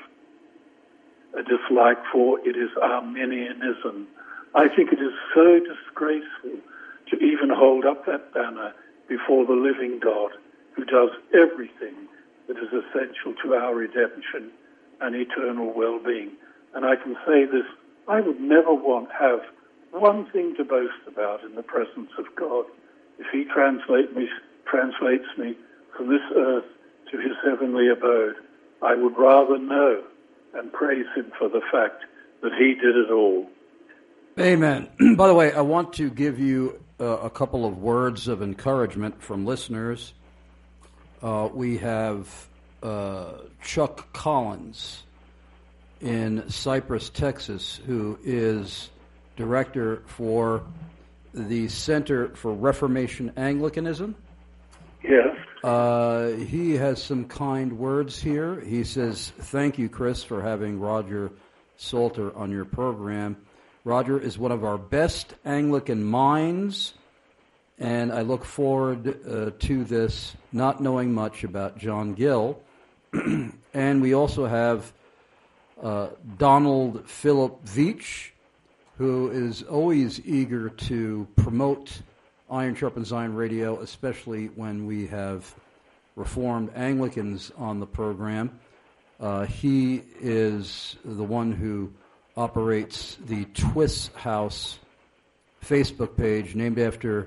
a dislike for, it is Arminianism. I think it is so disgraceful to even hold up that banner before the living God who does everything that is essential to our redemption and eternal well-being. And I can say this, I would never want to have one thing to boast about in the presence of God. If he translate me, translates me from this earth to his heavenly abode, I would rather know and praise him for the fact that he did it all. Amen. By the way, I want to give you uh, a couple of words of encouragement from listeners. Uh, we have uh, Chuck Collins in Cypress, Texas, who is director for the Center for Reformation Anglicanism. Yes. Uh, he has some kind words here. He says, "Thank you, Chris, for having Roger Salter on your program. Roger is one of our best Anglican minds, and I look forward uh, to this, not knowing much about John Gill." And we also have uh, Donald Philip Veach, who is always eager to promote Iron Sharpens Iron Radio, especially when we have Reformed Anglicans on the program. Uh, he is the one who operates the Twiss House Facebook page, named after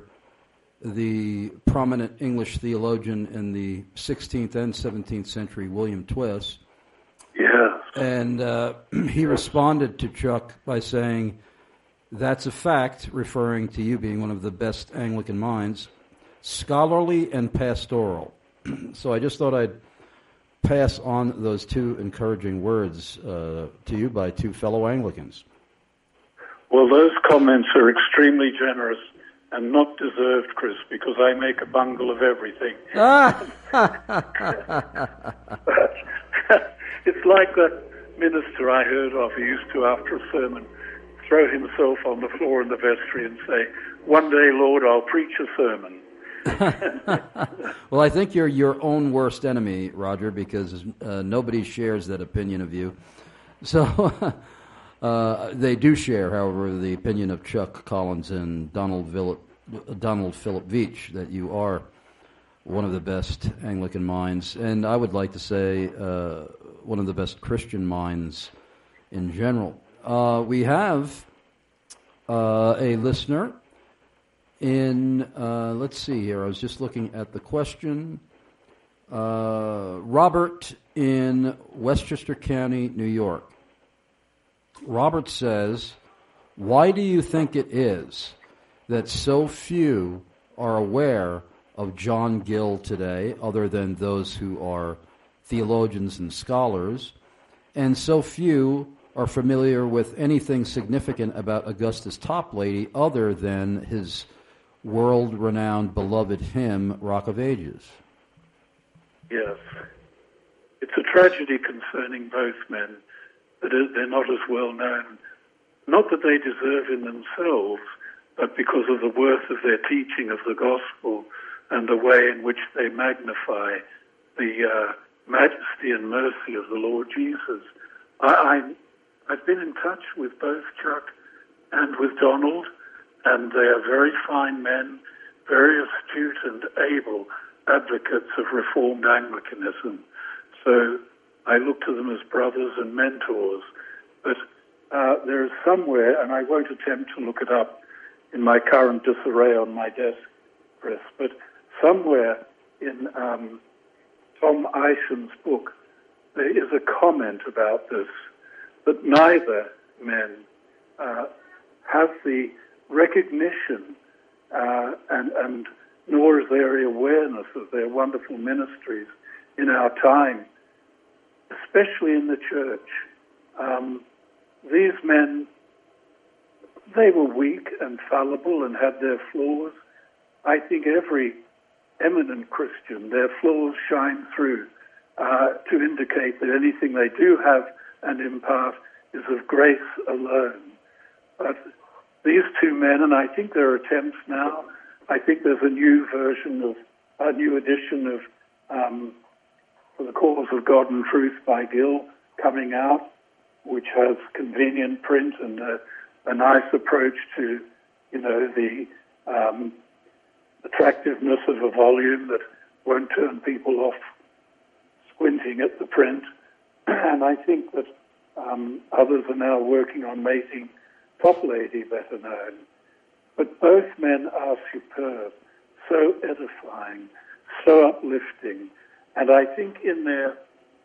the prominent English theologian in the sixteenth and seventeenth century, William Twiss. Yeah. And uh, he responded to Chuck by saying, "That's a fact," referring to you being one of the best Anglican minds, "scholarly and pastoral." So I just thought I'd pass on those two encouraging words uh, to you by two fellow Anglicans. Well, those comments are extremely generous and not deserved, Chris, because I make a bungle of everything. It's like that minister I heard of who used to, after a sermon, throw himself on the floor in the vestry and say, "One day, Lord, I'll preach a sermon." Well, I think you're your own worst enemy, Roger, because uh, nobody shares that opinion of you. So uh, they do share, however, the opinion of Chuck Collins and Donald Philip, Donald Philip Veach, that you are one of the best Anglican minds, and I would like to say uh, one of the best Christian minds in general. Uh, we have uh, a listener in, uh, let's see here, I was just looking at the question. Uh, Robert in Westchester County, New York. Robert says, "Why do you think it is that so few are aware of John Gill today, other than those who are theologians and scholars, and so few are familiar with anything significant about Augustus Toplady other than his world-renowned, beloved hymn, Rock of Ages. Yes. It's a tragedy concerning both men that they're not as well known. Not that they deserve in themselves, but because of the worth of their teaching of the gospel and the way in which they magnify the uh, majesty and mercy of the Lord Jesus. I, I, I've been in touch with both Chuck and with Donald, and they are very fine men, very astute and able advocates of Reformed Anglicanism. So I look to them as brothers and mentors. But uh, there is somewhere, and I won't attempt to look it up in my current disarray on my desk, Chris, but somewhere in um, Tom Eisham's book, there is a comment about this, that neither men uh, have the recognition uh, and, and nor is there the awareness of their wonderful ministries in our time, especially in the church. Um, these men, they were weak and fallible and had their flaws. I think every eminent Christian, their flaws shine through uh, to indicate that anything they do have and impart is of grace alone. But these two men, and I think there are attempts now, I think there's a new version of, a new edition of um, For the Cause of God and Truth by Gill coming out, which has convenient print and a, a nice approach to, you know, the um, attractiveness of a volume that won't turn people off squinting at the print. And I think that um, others are now working on making Toplady better known. But both men are superb, so edifying, so uplifting. And I think in their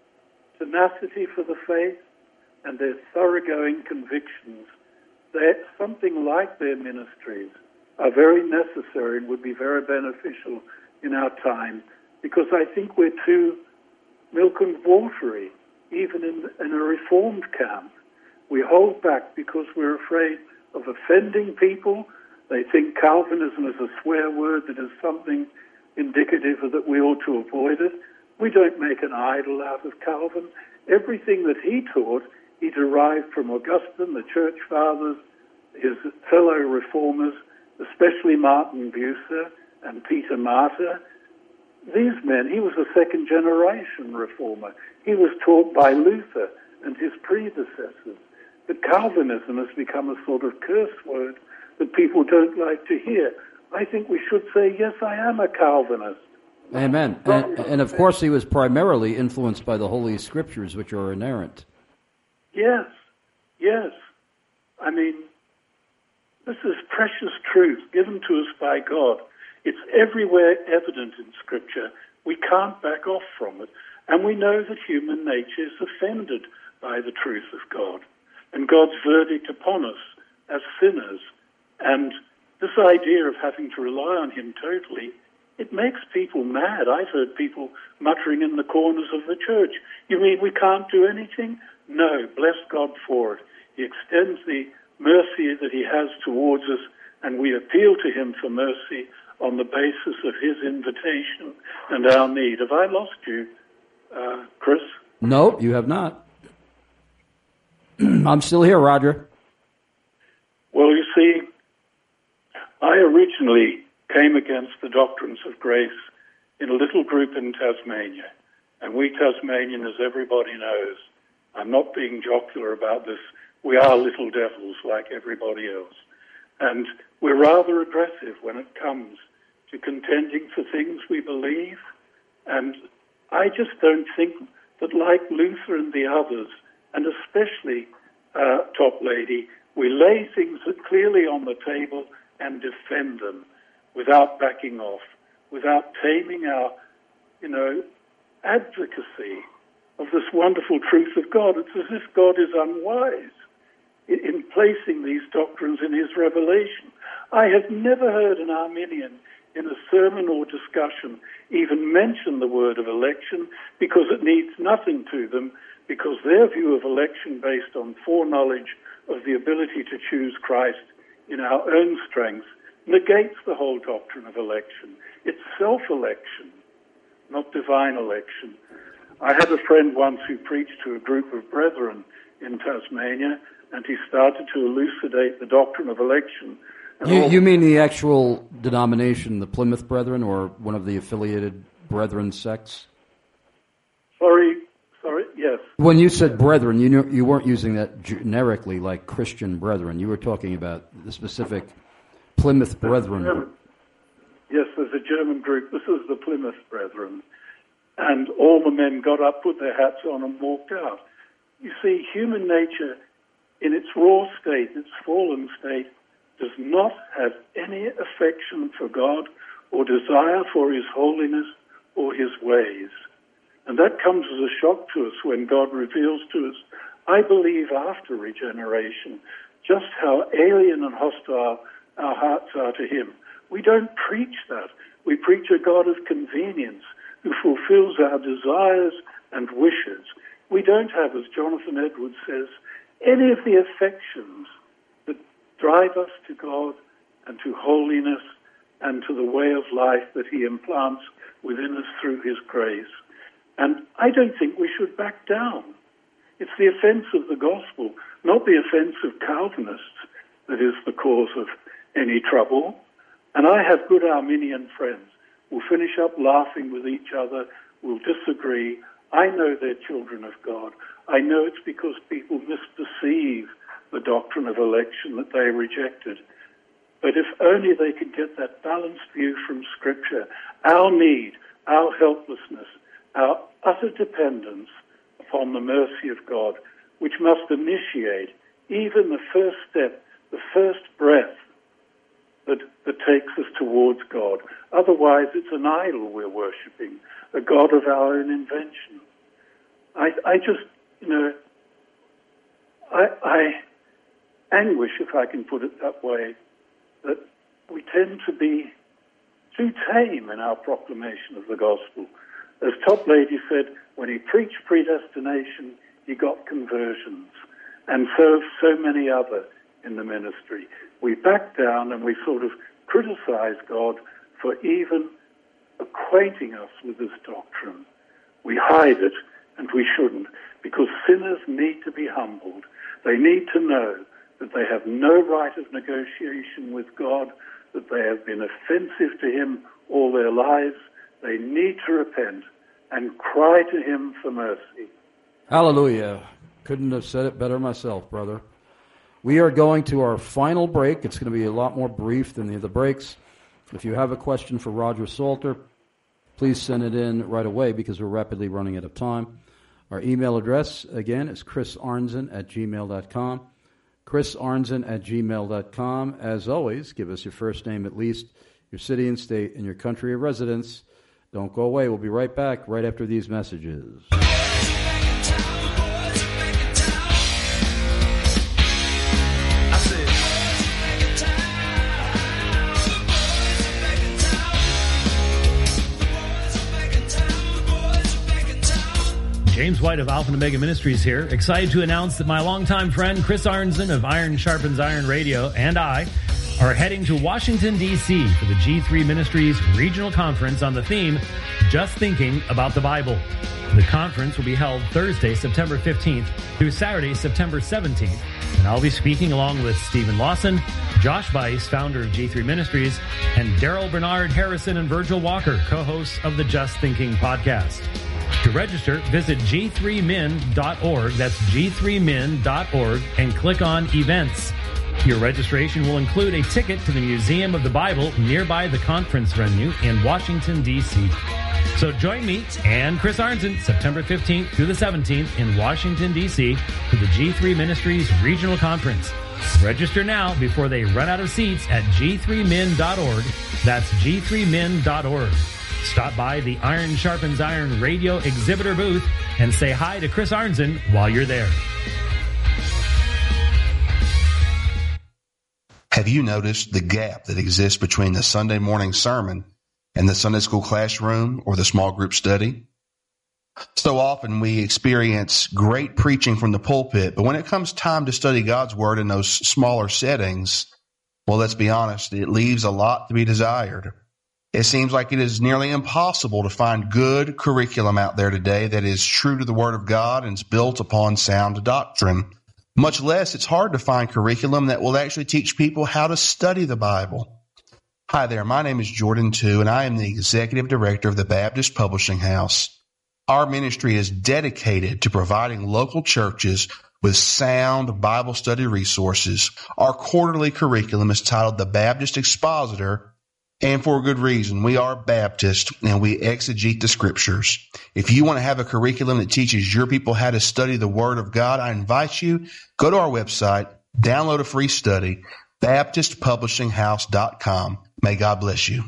tenacity for the faith and their thoroughgoing convictions, that something like their ministries are very necessary and would be very beneficial in our time, because I think we're too milk and watery, even in, in a Reformed camp. We hold back because we're afraid of offending people. They think Calvinism is a swear word that is something indicative of that we ought to avoid it. We don't make an idol out of Calvin. Everything that he taught, he derived from Augustine, the Church Fathers, his fellow reformers, especially Martin Bucer and Peter Martyr. These men, he was a second-generation reformer. He was taught by Luther and his predecessors. But Calvinism has become a sort of curse word that people don't like to hear. I think we should say, yes, I am a Calvinist. Amen. And, and of course, he was primarily influenced by the Holy Scriptures, which are inerrant. Yes, yes. I mean, this is precious truth given to us by God. It's everywhere evident in Scripture. We can't back off from it. And we know that human nature is offended by the truth of God and God's verdict upon us as sinners. And this idea of having to rely on him totally, it makes people mad. I've heard people muttering in the corners of the church, you mean we can't do anything? No, bless God for it. He extends the mercy that he has towards us, and we appeal to him for mercy on the basis of his invitation and our need. Have I lost you, uh, Chris? No, you have not. I'm still here, Roger. Well, you see, I originally came against the doctrines of grace in a little group in Tasmania. And we Tasmanian, as everybody knows, I'm not being jocular about this, we are little devils like everybody else. And we're rather aggressive when it comes to contending for things we believe. And I just don't think that, like Luther and the others, and especially uh, Toplady, we lay things clearly on the table and defend them without backing off, without taming our, you know, advocacy of this wonderful truth of God. It's as if God is unwise in, in placing these doctrines in his revelation. I have never heard an Arminian in a sermon or discussion even mention the word of election, because it needs nothing to them, because their view of election based on foreknowledge of the ability to choose Christ in our own strength negates the whole doctrine of election. It's self-election, not divine election. I had a friend once who preached to a group of brethren in Tasmania, and he started to elucidate the doctrine of election. You, you mean the actual denomination, the Plymouth Brethren, or one of the affiliated Brethren sects? Sorry, sorry, yes. When you said brethren, you knew, you weren't using that generically like Christian brethren. You were talking about the specific Plymouth Brethren. German, yes, there's a German group. This is the Plymouth Brethren. And all the men got up, put their hats on, and walked out. You see, human nature, in its raw state, its fallen state, does not have any affection for God or desire for His holiness or His ways. And that comes as a shock to us when God reveals to us, I believe after regeneration, just how alien and hostile our hearts are to Him. We don't preach that. We preach a God of convenience who fulfills our desires and wishes. We don't have, as Jonathan Edwards says, any of the affections that drive us to God and to holiness and to the way of life that He implants within us through His grace. And I don't think we should back down. It's the offense of the gospel, not the offense of Calvinists, that is the cause of any trouble. And I have good Arminian friends. We'll finish up laughing with each other. We'll disagree. I know they're children of God. I know it's because people misperceive the doctrine of election that they rejected. But if only they could get that balanced view from Scripture, our need, our helplessness, our utter dependence upon the mercy of God, which must initiate even the first step, the first breath that, that takes us towards God. Otherwise, it's an idol we're worshipping, a God of our own invention. I, I just, you know, I, I anguish, if I can put it that way, that we tend to be too tame in our proclamation of the gospel. As Toplady said, when he preached predestination, he got conversions, and so so many other in the ministry. We back down and we sort of criticize God for even acquainting us with this doctrine. We hide it, and we shouldn't, because sinners need to be humbled. They need to know that they have no right of negotiation with God, that they have been offensive to Him all their lives. They need to repent and cry to Him for mercy. Hallelujah. Couldn't have said it better myself, brother. We are going to our final break. It's going to be a lot more brief than the other breaks. If you have a question for Roger Salter, please send it in right away because we're rapidly running out of time. Our email address, again, is chris arnzen at gmail dot com. chris arnzen at gmail dot com. As always, give us your first name at least, your city and state, and your country of residence. Don't go away. We'll be right back right after these messages. James White of Alpha and Omega Ministries here, excited to announce that my longtime friend Chris Arnzen of Iron Sharpens Iron Radio and I are heading to Washington, D C for the G three Ministries Regional Conference on the theme, Just Thinking About the Bible. The conference will be held Thursday, September fifteenth through Saturday, September seventeenth, and I'll be speaking along with Stephen Lawson, Josh Weiss, founder of G three Ministries, and Daryl Bernard Harrison and Virgil Walker, co-hosts of the Just Thinking podcast. To register, visit g three min dot org, that's g three min dot org, and click on Events. Your registration will include a ticket to the Museum of the Bible nearby the conference venue in Washington, D C So join me and Chris Arnzen September fifteenth through the seventeenth in Washington, D C for the G three Ministries Regional Conference. Register now before they run out of seats at g three min dot org. That's g three min dot org. Stop by the Iron Sharpens Iron radio exhibitor booth and say hi to Chris Arnzen while you're there. Have you noticed the gap that exists between the Sunday morning sermon and the Sunday school classroom or the small group study? So often we experience great preaching from the pulpit, but when it comes time to study God's Word in those smaller settings, well, let's be honest, it leaves a lot to be desired. It seems like it is nearly impossible to find good curriculum out there today that is true to the Word of God and is built upon sound doctrine. Much less, it's hard to find curriculum that will actually teach people how to study the Bible. Hi there, my name is Jordan Tu, and I am the Executive Director of the Baptist Publishing House. Our ministry is dedicated to providing local churches with sound Bible study resources. Our quarterly curriculum is titled The Baptist Expositor, and for a good reason. We are Baptist, and we exegete the Scriptures. If you want to have a curriculum that teaches your people how to study the Word of God, I invite you, go to our website, download a free study, baptist publishing house dot com. May God bless you.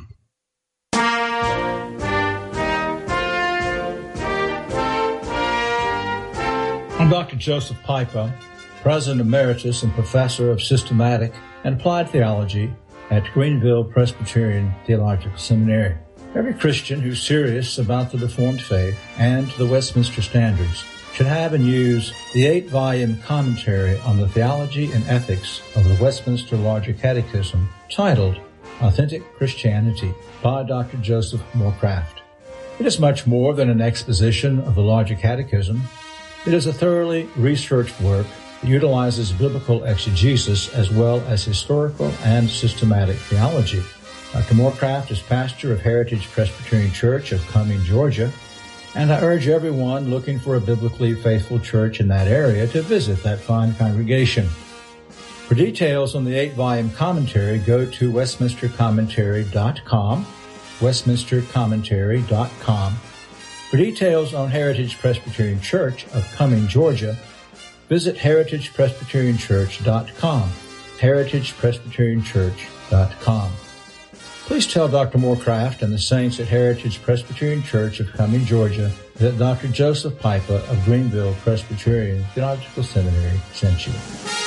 I'm Doctor Joseph Pipa, President Emeritus and Professor of Systematic and Applied Theology at Greenville Presbyterian Theological Seminary. Every Christian who's serious about the Reformed faith and the Westminster Standards should have and use the eight-volume commentary on the theology and ethics of the Westminster Larger Catechism titled Authentic Christianity by Doctor Joseph Morecraft. It is much more than an exposition of the Larger Catechism. It is a thoroughly researched work that utilizes biblical exegesis as well as historical and systematic theology. Doctor Morecraft is pastor of Heritage Presbyterian Church of Cumming, Georgia, and I urge everyone looking for a biblically faithful church in that area to visit that fine congregation. For details on the eight-volume commentary, go to westminster commentary dot com, westminster commentary dot com. For details on Heritage Presbyterian Church of Cumming, Georgia, visit heritage presbyterian church dot com, heritage presbyterian church dot com. Please tell Doctor Morecraft and the saints at Heritage Presbyterian Church of Cumming, Georgia, that Doctor Joseph Pipa of Greenville Presbyterian Theological Seminary sent you.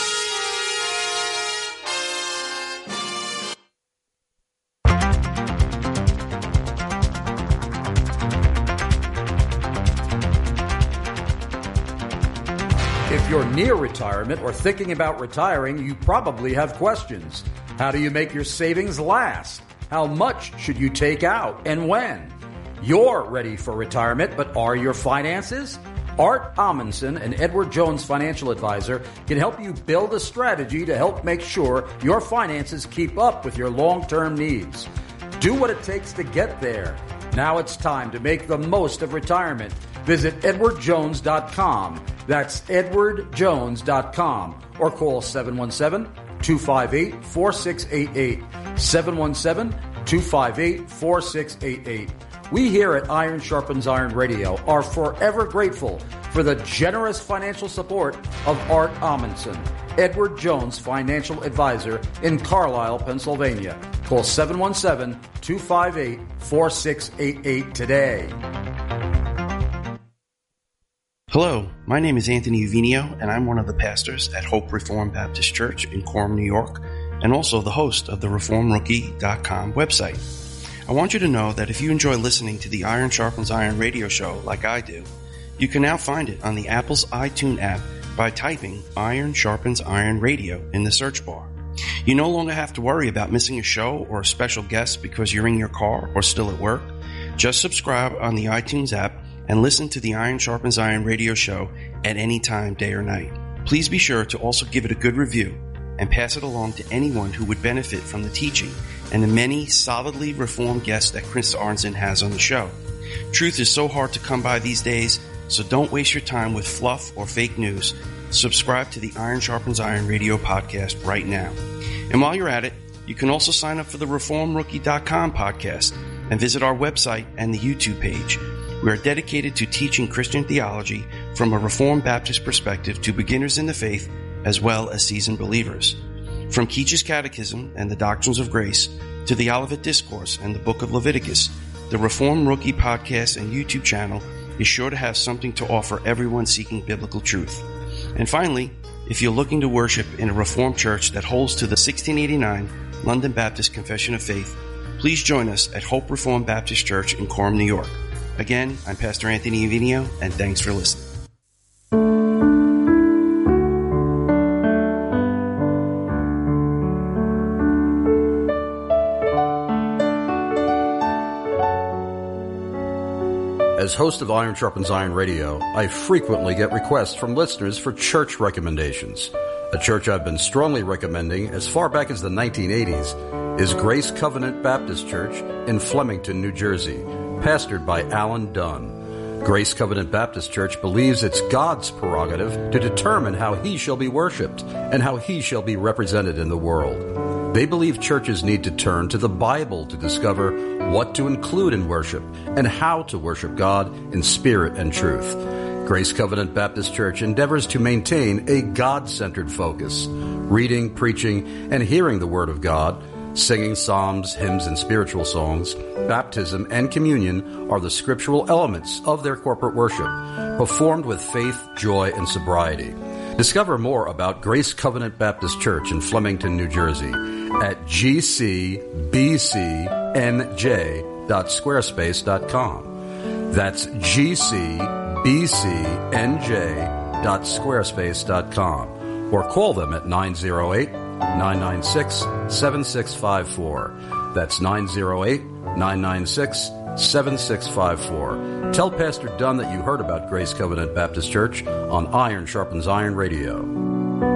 If you're near retirement or thinking about retiring, you probably have questions. How do you make your savings last? How much should you take out and when? You're ready for retirement, but are your finances? Art Amundsen, an Edward Jones financial advisor, can help you build a strategy to help make sure your finances keep up with your long-term needs. Do what it takes to get there. Now it's time to make the most of retirement. Visit edward jones dot com. That's edward jones dot com or call seven one seven, two five eight, four six eight eight. seven one seven, two five eight, four six eight eight. We here at Iron Sharpens Iron Radio are forever grateful for the generous financial support of Art Amundsen, Edward Jones Financial Advisor in Carlisle, Pennsylvania. Call seven one seven, two five eight, four six eight eight today. Hello, my name is Anthony Uvinio, and I'm one of the pastors at Hope Reformed Baptist Church in Coram, New York, and also the host of the reform rookie dot com website. I want you to know that if you enjoy listening to the Iron Sharpens Iron radio show like I do, you can now find it on the Apple's iTunes app by typing Iron Sharpens Iron Radio in the search bar. You no longer have to worry about missing a show or a special guest because you're in your car or still at work. Just subscribe on the iTunes app and listen to the Iron Sharpens Iron radio show at any time, day or night. Please be sure to also give it a good review and pass it along to anyone who would benefit from the teaching and the many solidly reformed guests that Chris Arnzen has on the show. Truth is so hard to come by these days, so don't waste your time with fluff or fake news. Subscribe to the Iron Sharpens Iron radio podcast right now. And while you're at it, you can also sign up for the reform rookie dot com podcast and visit our website and the YouTube page. We are dedicated to teaching Christian theology from a Reformed Baptist perspective to beginners in the faith as well as seasoned believers. From Keach's Catechism and the Doctrines of Grace to the Olivet Discourse and the Book of Leviticus, the Reform Rookie podcast and YouTube channel is sure to have something to offer everyone seeking biblical truth. And finally, if you're looking to worship in a Reformed church that holds to the sixteen eighty-nine London Baptist Confession of Faith, please join us at Hope Reformed Baptist Church in Coram, New York. Again, I'm Pastor Anthony Uvinio, and thanks for listening. As host of Iron Sharpens Iron Radio, I frequently get requests from listeners for church recommendations. A church I've been strongly recommending as far back as the nineteen eighties is Grace Covenant Baptist Church in Flemington, New Jersey, pastored by Alan Dunn. Grace Covenant Baptist Church believes it's God's prerogative to determine how He shall be worshiped and how He shall be represented in the world. They believe churches need to turn to the Bible to discover what to include in worship and how to worship God in spirit and truth. Grace Covenant Baptist Church endeavors to maintain a God-centered focus, reading, preaching, and hearing the Word of God. Singing psalms, hymns, and spiritual songs, baptism, and communion are the scriptural elements of their corporate worship, performed with faith, joy, and sobriety. Discover more about Grace Covenant Baptist Church in Flemington, New Jersey at g c b c n j dot squarespace dot com. That's g c b c n j dot squarespace dot com, or call them at nine oh eight, nine nine six, seven six five four. That's nine oh eight, nine nine six, seven six five four. Tell Pastor Dunn that you heard about Grace Covenant Baptist Church on Iron Sharpens Iron Radio.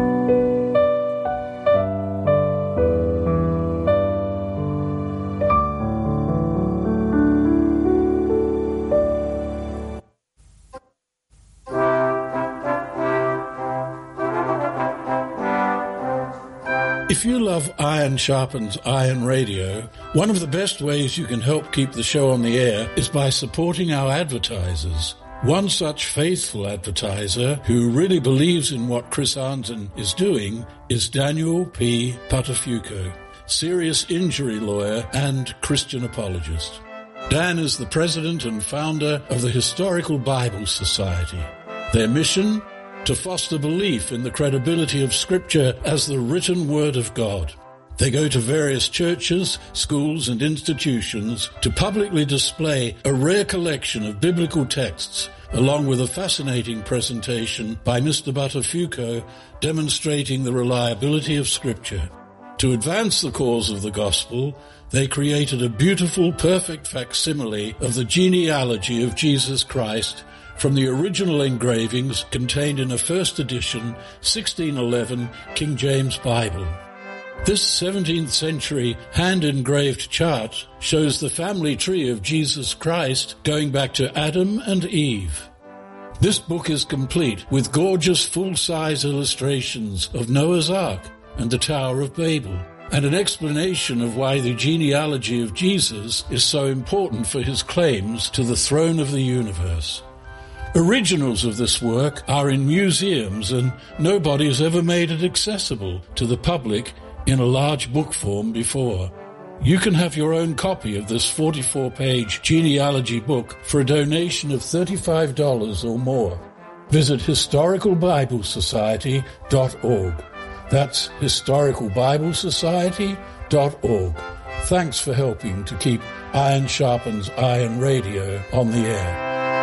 If you love Iron Sharpens Iron Radio, one of the best ways you can help keep the show on the air is by supporting our advertisers. One such faithful advertiser who really believes in what Chris Arnzen is doing is Daniel P. Patafuco, serious injury lawyer and Christian apologist. Dan is the president and founder of the Historical Bible Society. Their mission? To foster belief in the credibility of Scripture as the written Word of God. They go to various churches, schools, and institutions to publicly display a rare collection of biblical texts, along with a fascinating presentation by Mister Buttafuoco demonstrating the reliability of Scripture. To advance the cause of the gospel, they created a beautiful, perfect facsimile of the genealogy of Jesus Christ from the original engravings contained in a first edition sixteen eleven King James Bible. This seventeenth century hand-engraved chart shows the family tree of Jesus Christ going back to Adam and Eve. This book is complete with gorgeous full-size illustrations of Noah's Ark and the Tower of Babel, and an explanation of why the genealogy of Jesus is so important for his claims to the throne of the universe. Originals of this work are in museums, and nobody has ever made it accessible to the public in a large book form before. You can have your own copy of this forty-four page genealogy book for a donation of thirty-five dollars or more. Visit historical bible society dot org. That's historical bible society dot org. Thanks for helping to keep Iron Sharpens Iron Radio on the air.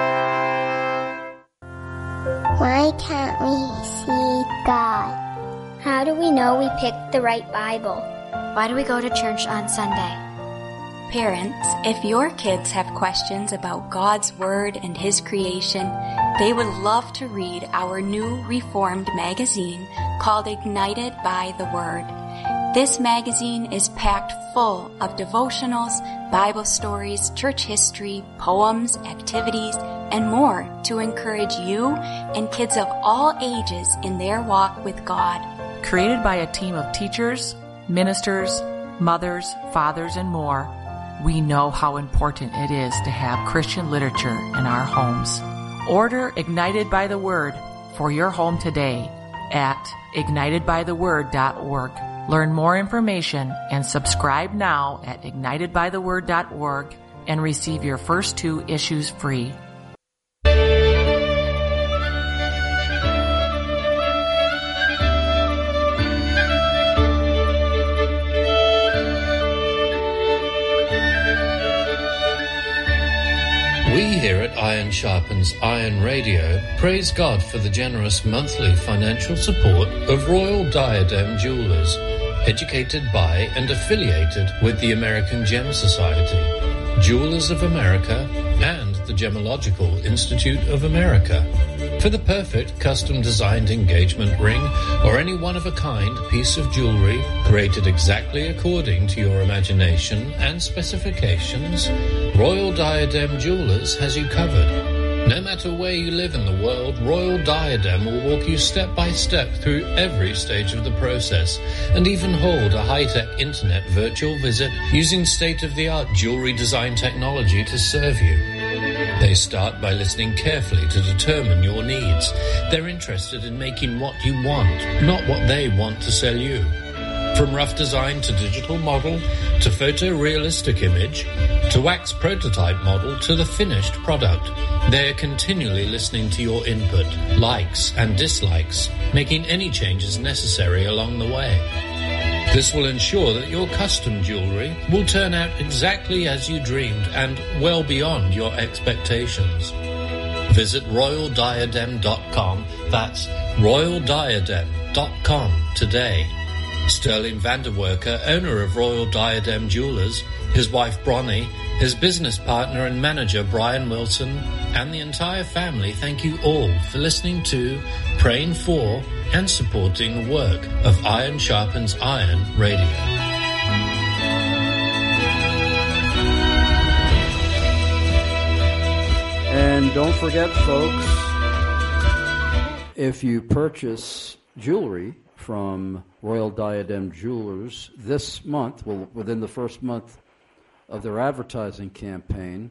Why can't we see God? How do we know we picked the right Bible? Why do we go to church on Sunday? Parents, if your kids have questions about God's Word and His creation, they would love to read our new Reformed magazine called Ignited by the Word. This magazine is packed full of devotionals, Bible stories, church history, poems, activities, and more to encourage you and kids of all ages in their walk with God. Created by a team of teachers, ministers, mothers, fathers, and more, we know how important it is to have Christian literature in our homes. Order Ignited by the Word for your home today at ignited by the word dot org. Learn more information and subscribe now at ignited by the word dot org and receive your first two issues free. We here Iron Sharpens Iron Radio praise God for the generous monthly financial support of Royal Diadem Jewelers, educated by and affiliated with the American Gem Society, Jewelers of America, and the Gemological Institute of America. For the perfect custom-designed engagement ring or any one-of-a-kind piece of jewelry created exactly according to your imagination and specifications, Royal Diadem Jewelers has you covered. No matter where you live in the world, Royal Diadem will walk you step by step through every stage of the process and even hold a high-tech internet virtual visit using state-of-the-art jewelry design technology to serve you. They start by listening carefully to determine your needs. They're interested in making what you want, not what they want to sell you. From rough design to digital model, to photorealistic image, to wax prototype model, to the finished product, they are continually listening to your input, likes and dislikes, making any changes necessary along the way. This will ensure that your custom jewelry will turn out exactly as you dreamed and well beyond your expectations. Visit royal diadem dot com. That's royal diadem dot com today. Sterling Vanderwerker, owner of Royal Diadem Jewelers, his wife Bronnie, his business partner and manager Brian Wilson, and the entire family thank you all for listening to, praying for, and supporting the work of Iron Sharpens Iron Radio. And don't forget, folks, if you purchase jewelry from Royal Diadem Jewelers this month, well, within the first month of their advertising campaign,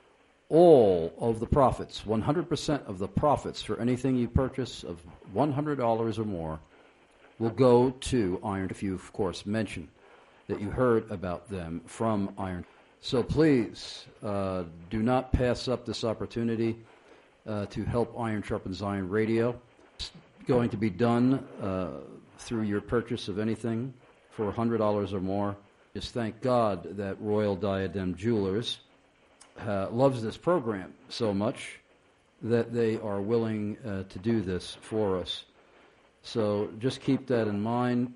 all of the profits, one hundred percent of the profits for anything you purchase of one hundred dollars or more will go to Iron, if you, of course, mention that you heard about them from Iron. So please, uh, do not pass up this opportunity uh, to help Iron Sharpens Iron Radio. It's going to be done uh, through your purchase of anything for one hundred dollars or more. Just thank God that Royal Diadem Jewelers uh, loves this program so much that they are willing uh, to do this for us. So just keep that in mind.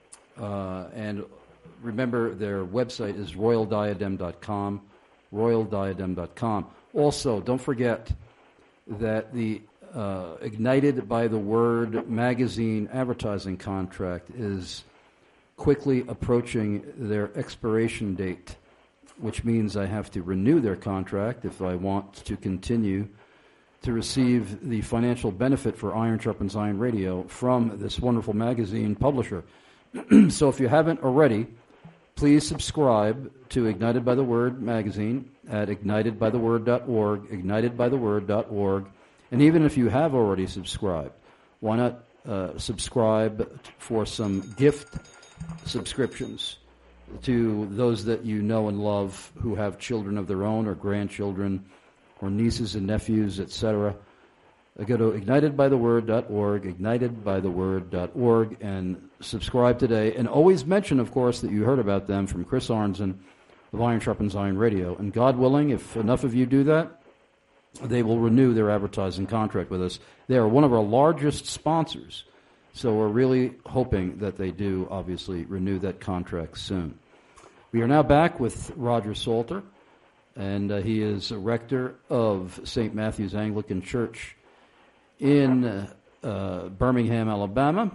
Uh, and remember, their website is royal diadem dot com, royal diadem dot com. Also, don't forget that the uh, Ignited by the Word magazine advertising contract is quickly approaching their expiration date, which means I have to renew their contract if I want to continue to receive the financial benefit for Iron Sharpens Iron Radio from this wonderful magazine publisher. So if you haven't already, please subscribe to Ignited by the Word magazine at ignited by the word dot org, ignited by the word dot org. And even if you have already subscribed, why not uh, subscribe for some gift subscriptions to those that you know and love who have children of their own or grandchildren or nieces and nephews, et cetera. Go to ignited by the word dot org, ignited by the word dot org, and subscribe today. And always mention, of course, that you heard about them from Chris Arnzen of Iron Sharpens Iron Radio. And God willing, if enough of you do that, they will renew their advertising contract with us. They are one of our largest sponsors. So we're really hoping that they do, obviously, renew that contract soon. We are now back with Roger Salter, and uh, he is a rector of Saint Matthew's Anglican Church in uh, uh, Birmingham, Alabama.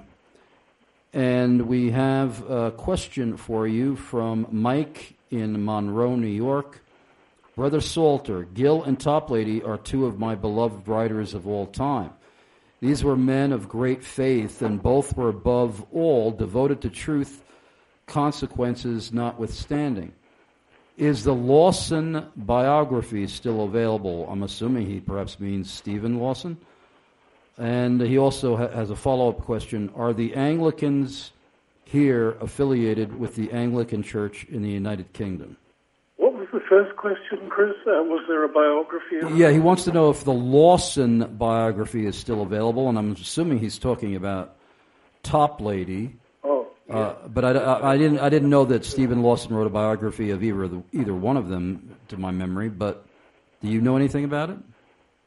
And we have a question for you from Mike in Monroe, New York. Brother Salter, Gill and Toplady are two of my beloved writers of all time. These were men of great faith, and both were above all devoted to truth, consequences notwithstanding. Is the Lawson biography still available? I'm assuming he perhaps means Stephen Lawson. And he also ha- has a follow-up question. Are the Anglicans here affiliated with the Anglican Church in the United Kingdom? What was the first question, Chris? Uh, was there a biography? Yeah, he wants to know if the Lawson biography is still available, and I'm assuming he's talking about Toplady. Oh, yeah. Uh, but I, I, I didn't I didn't know that Stephen Lawson wrote a biography of either of the, either one of them, to my memory. But do you know anything about it?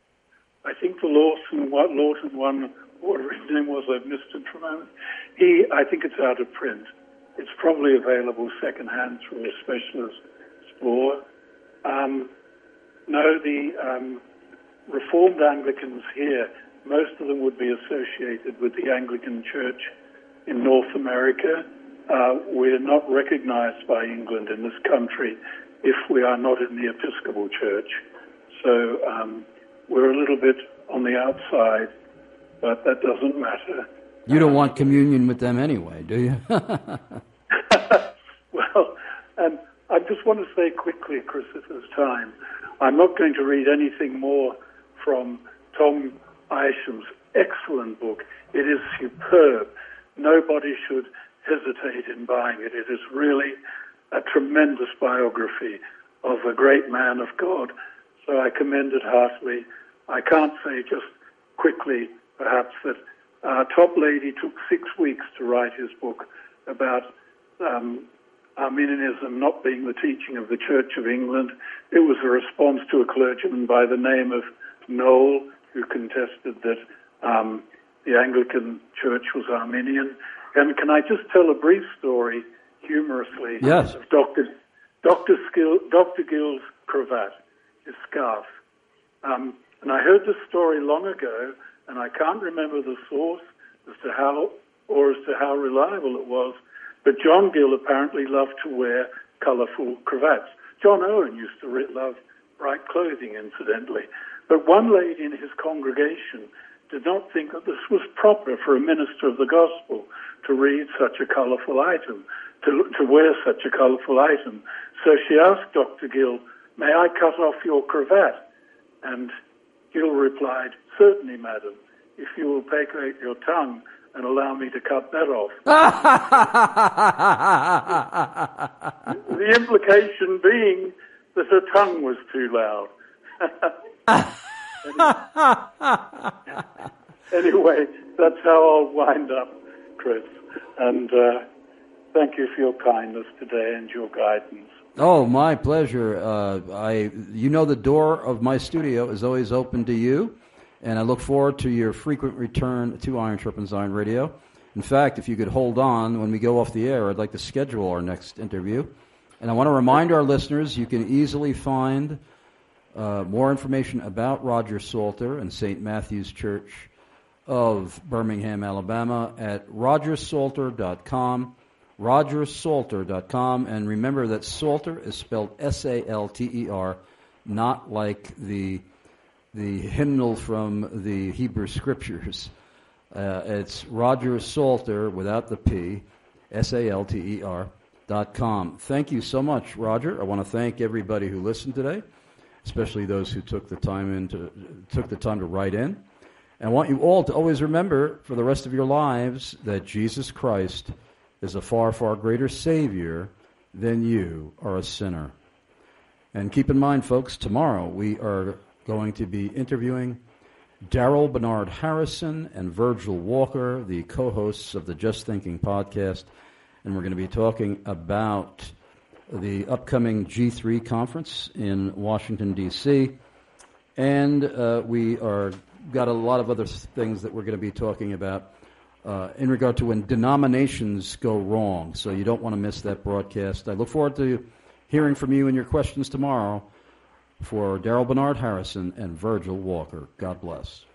I think the Lawson, what Lawton one, whatever his name was, I've missed it for a moment. He, I think it's out of print. It's probably available secondhand through a specialist store. Um, no, the um, Reformed Anglicans here, most of them would be associated with the Anglican Church in North America. Uh, we're not recognized by England in this country if we are not in the Episcopal Church. So um, we're a little bit on the outside, but that doesn't matter. You don't want communion with them anyway, do you? Well, um, I just want to say quickly, Chris, if there's time, I'm not going to read anything more from Tom Isham's excellent book. It is superb. Nobody should hesitate in buying it. It is really a tremendous biography of a great man of God. So I commend it heartily. I can't say just quickly, perhaps, that uh, Toplady took six weeks to write his book about um, Arminianism not being the teaching of the Church of England. It was a response to a clergyman by the name of Noel, who contested that um, the Anglican Church was Arminian. And can I just tell a brief story, humorously, yes. of Doctor Doctor Skill, Doctor Gill's cravat, his scarf. Um, and I heard this story long ago, and I can't remember the source as to how or as to how reliable it was. But John Gill apparently loved to wear colourful cravats. John Owen used to re- love bright clothing, incidentally. But one lady in his congregation did not think that this was proper for a minister of the gospel to read such a colourful item, to, to wear such a colourful item. So she asked Doctor Gill, "May I cut off your cravat?" And Gill replied, "Certainly, madam, if you will take out your tongue and allow me to cut that off." The implication being that her tongue was too loud. Anyway, that's how I'll wind up, Chris. And uh, thank you for your kindness today and your guidance. Oh, my pleasure. Uh, I, you know, the door of my studio is always open to you, and I look forward to your frequent return to Iron Sharpens Iron Radio. In fact, if you could hold on when we go off the air, I'd like to schedule our next interview. And I want to remind our listeners, you can easily find uh, more information about Roger Salter and Saint Matthew's Church of Birmingham, Alabama at roger salter dot com. roger salter dot com, and remember that Salter is spelled S A L T E R, not like the the hymnal from the Hebrew Scriptures. Uh, it's Roger Salter without the P, S A L T E R dot com. Thank you so much, Roger. I want to thank everybody who listened today, especially those who took the time in to took the time to write in. And I want you all to always remember for the rest of your lives that Jesus Christ is a far, far greater Savior than you are a sinner. And keep in mind, folks, tomorrow we are going to be interviewing Daryl Bernard Harrison and Virgil Walker, the co-hosts of the Just Thinking podcast. And we're going to be talking about the upcoming G three conference in Washington, D C And uh, we are got a lot of other things that we're going to be talking about uh, in regard to when denominations go wrong. So you don't want to miss that broadcast. I look forward to hearing from you and your questions tomorrow for Daryl Bernard Harrison and Virgil Walker. God bless.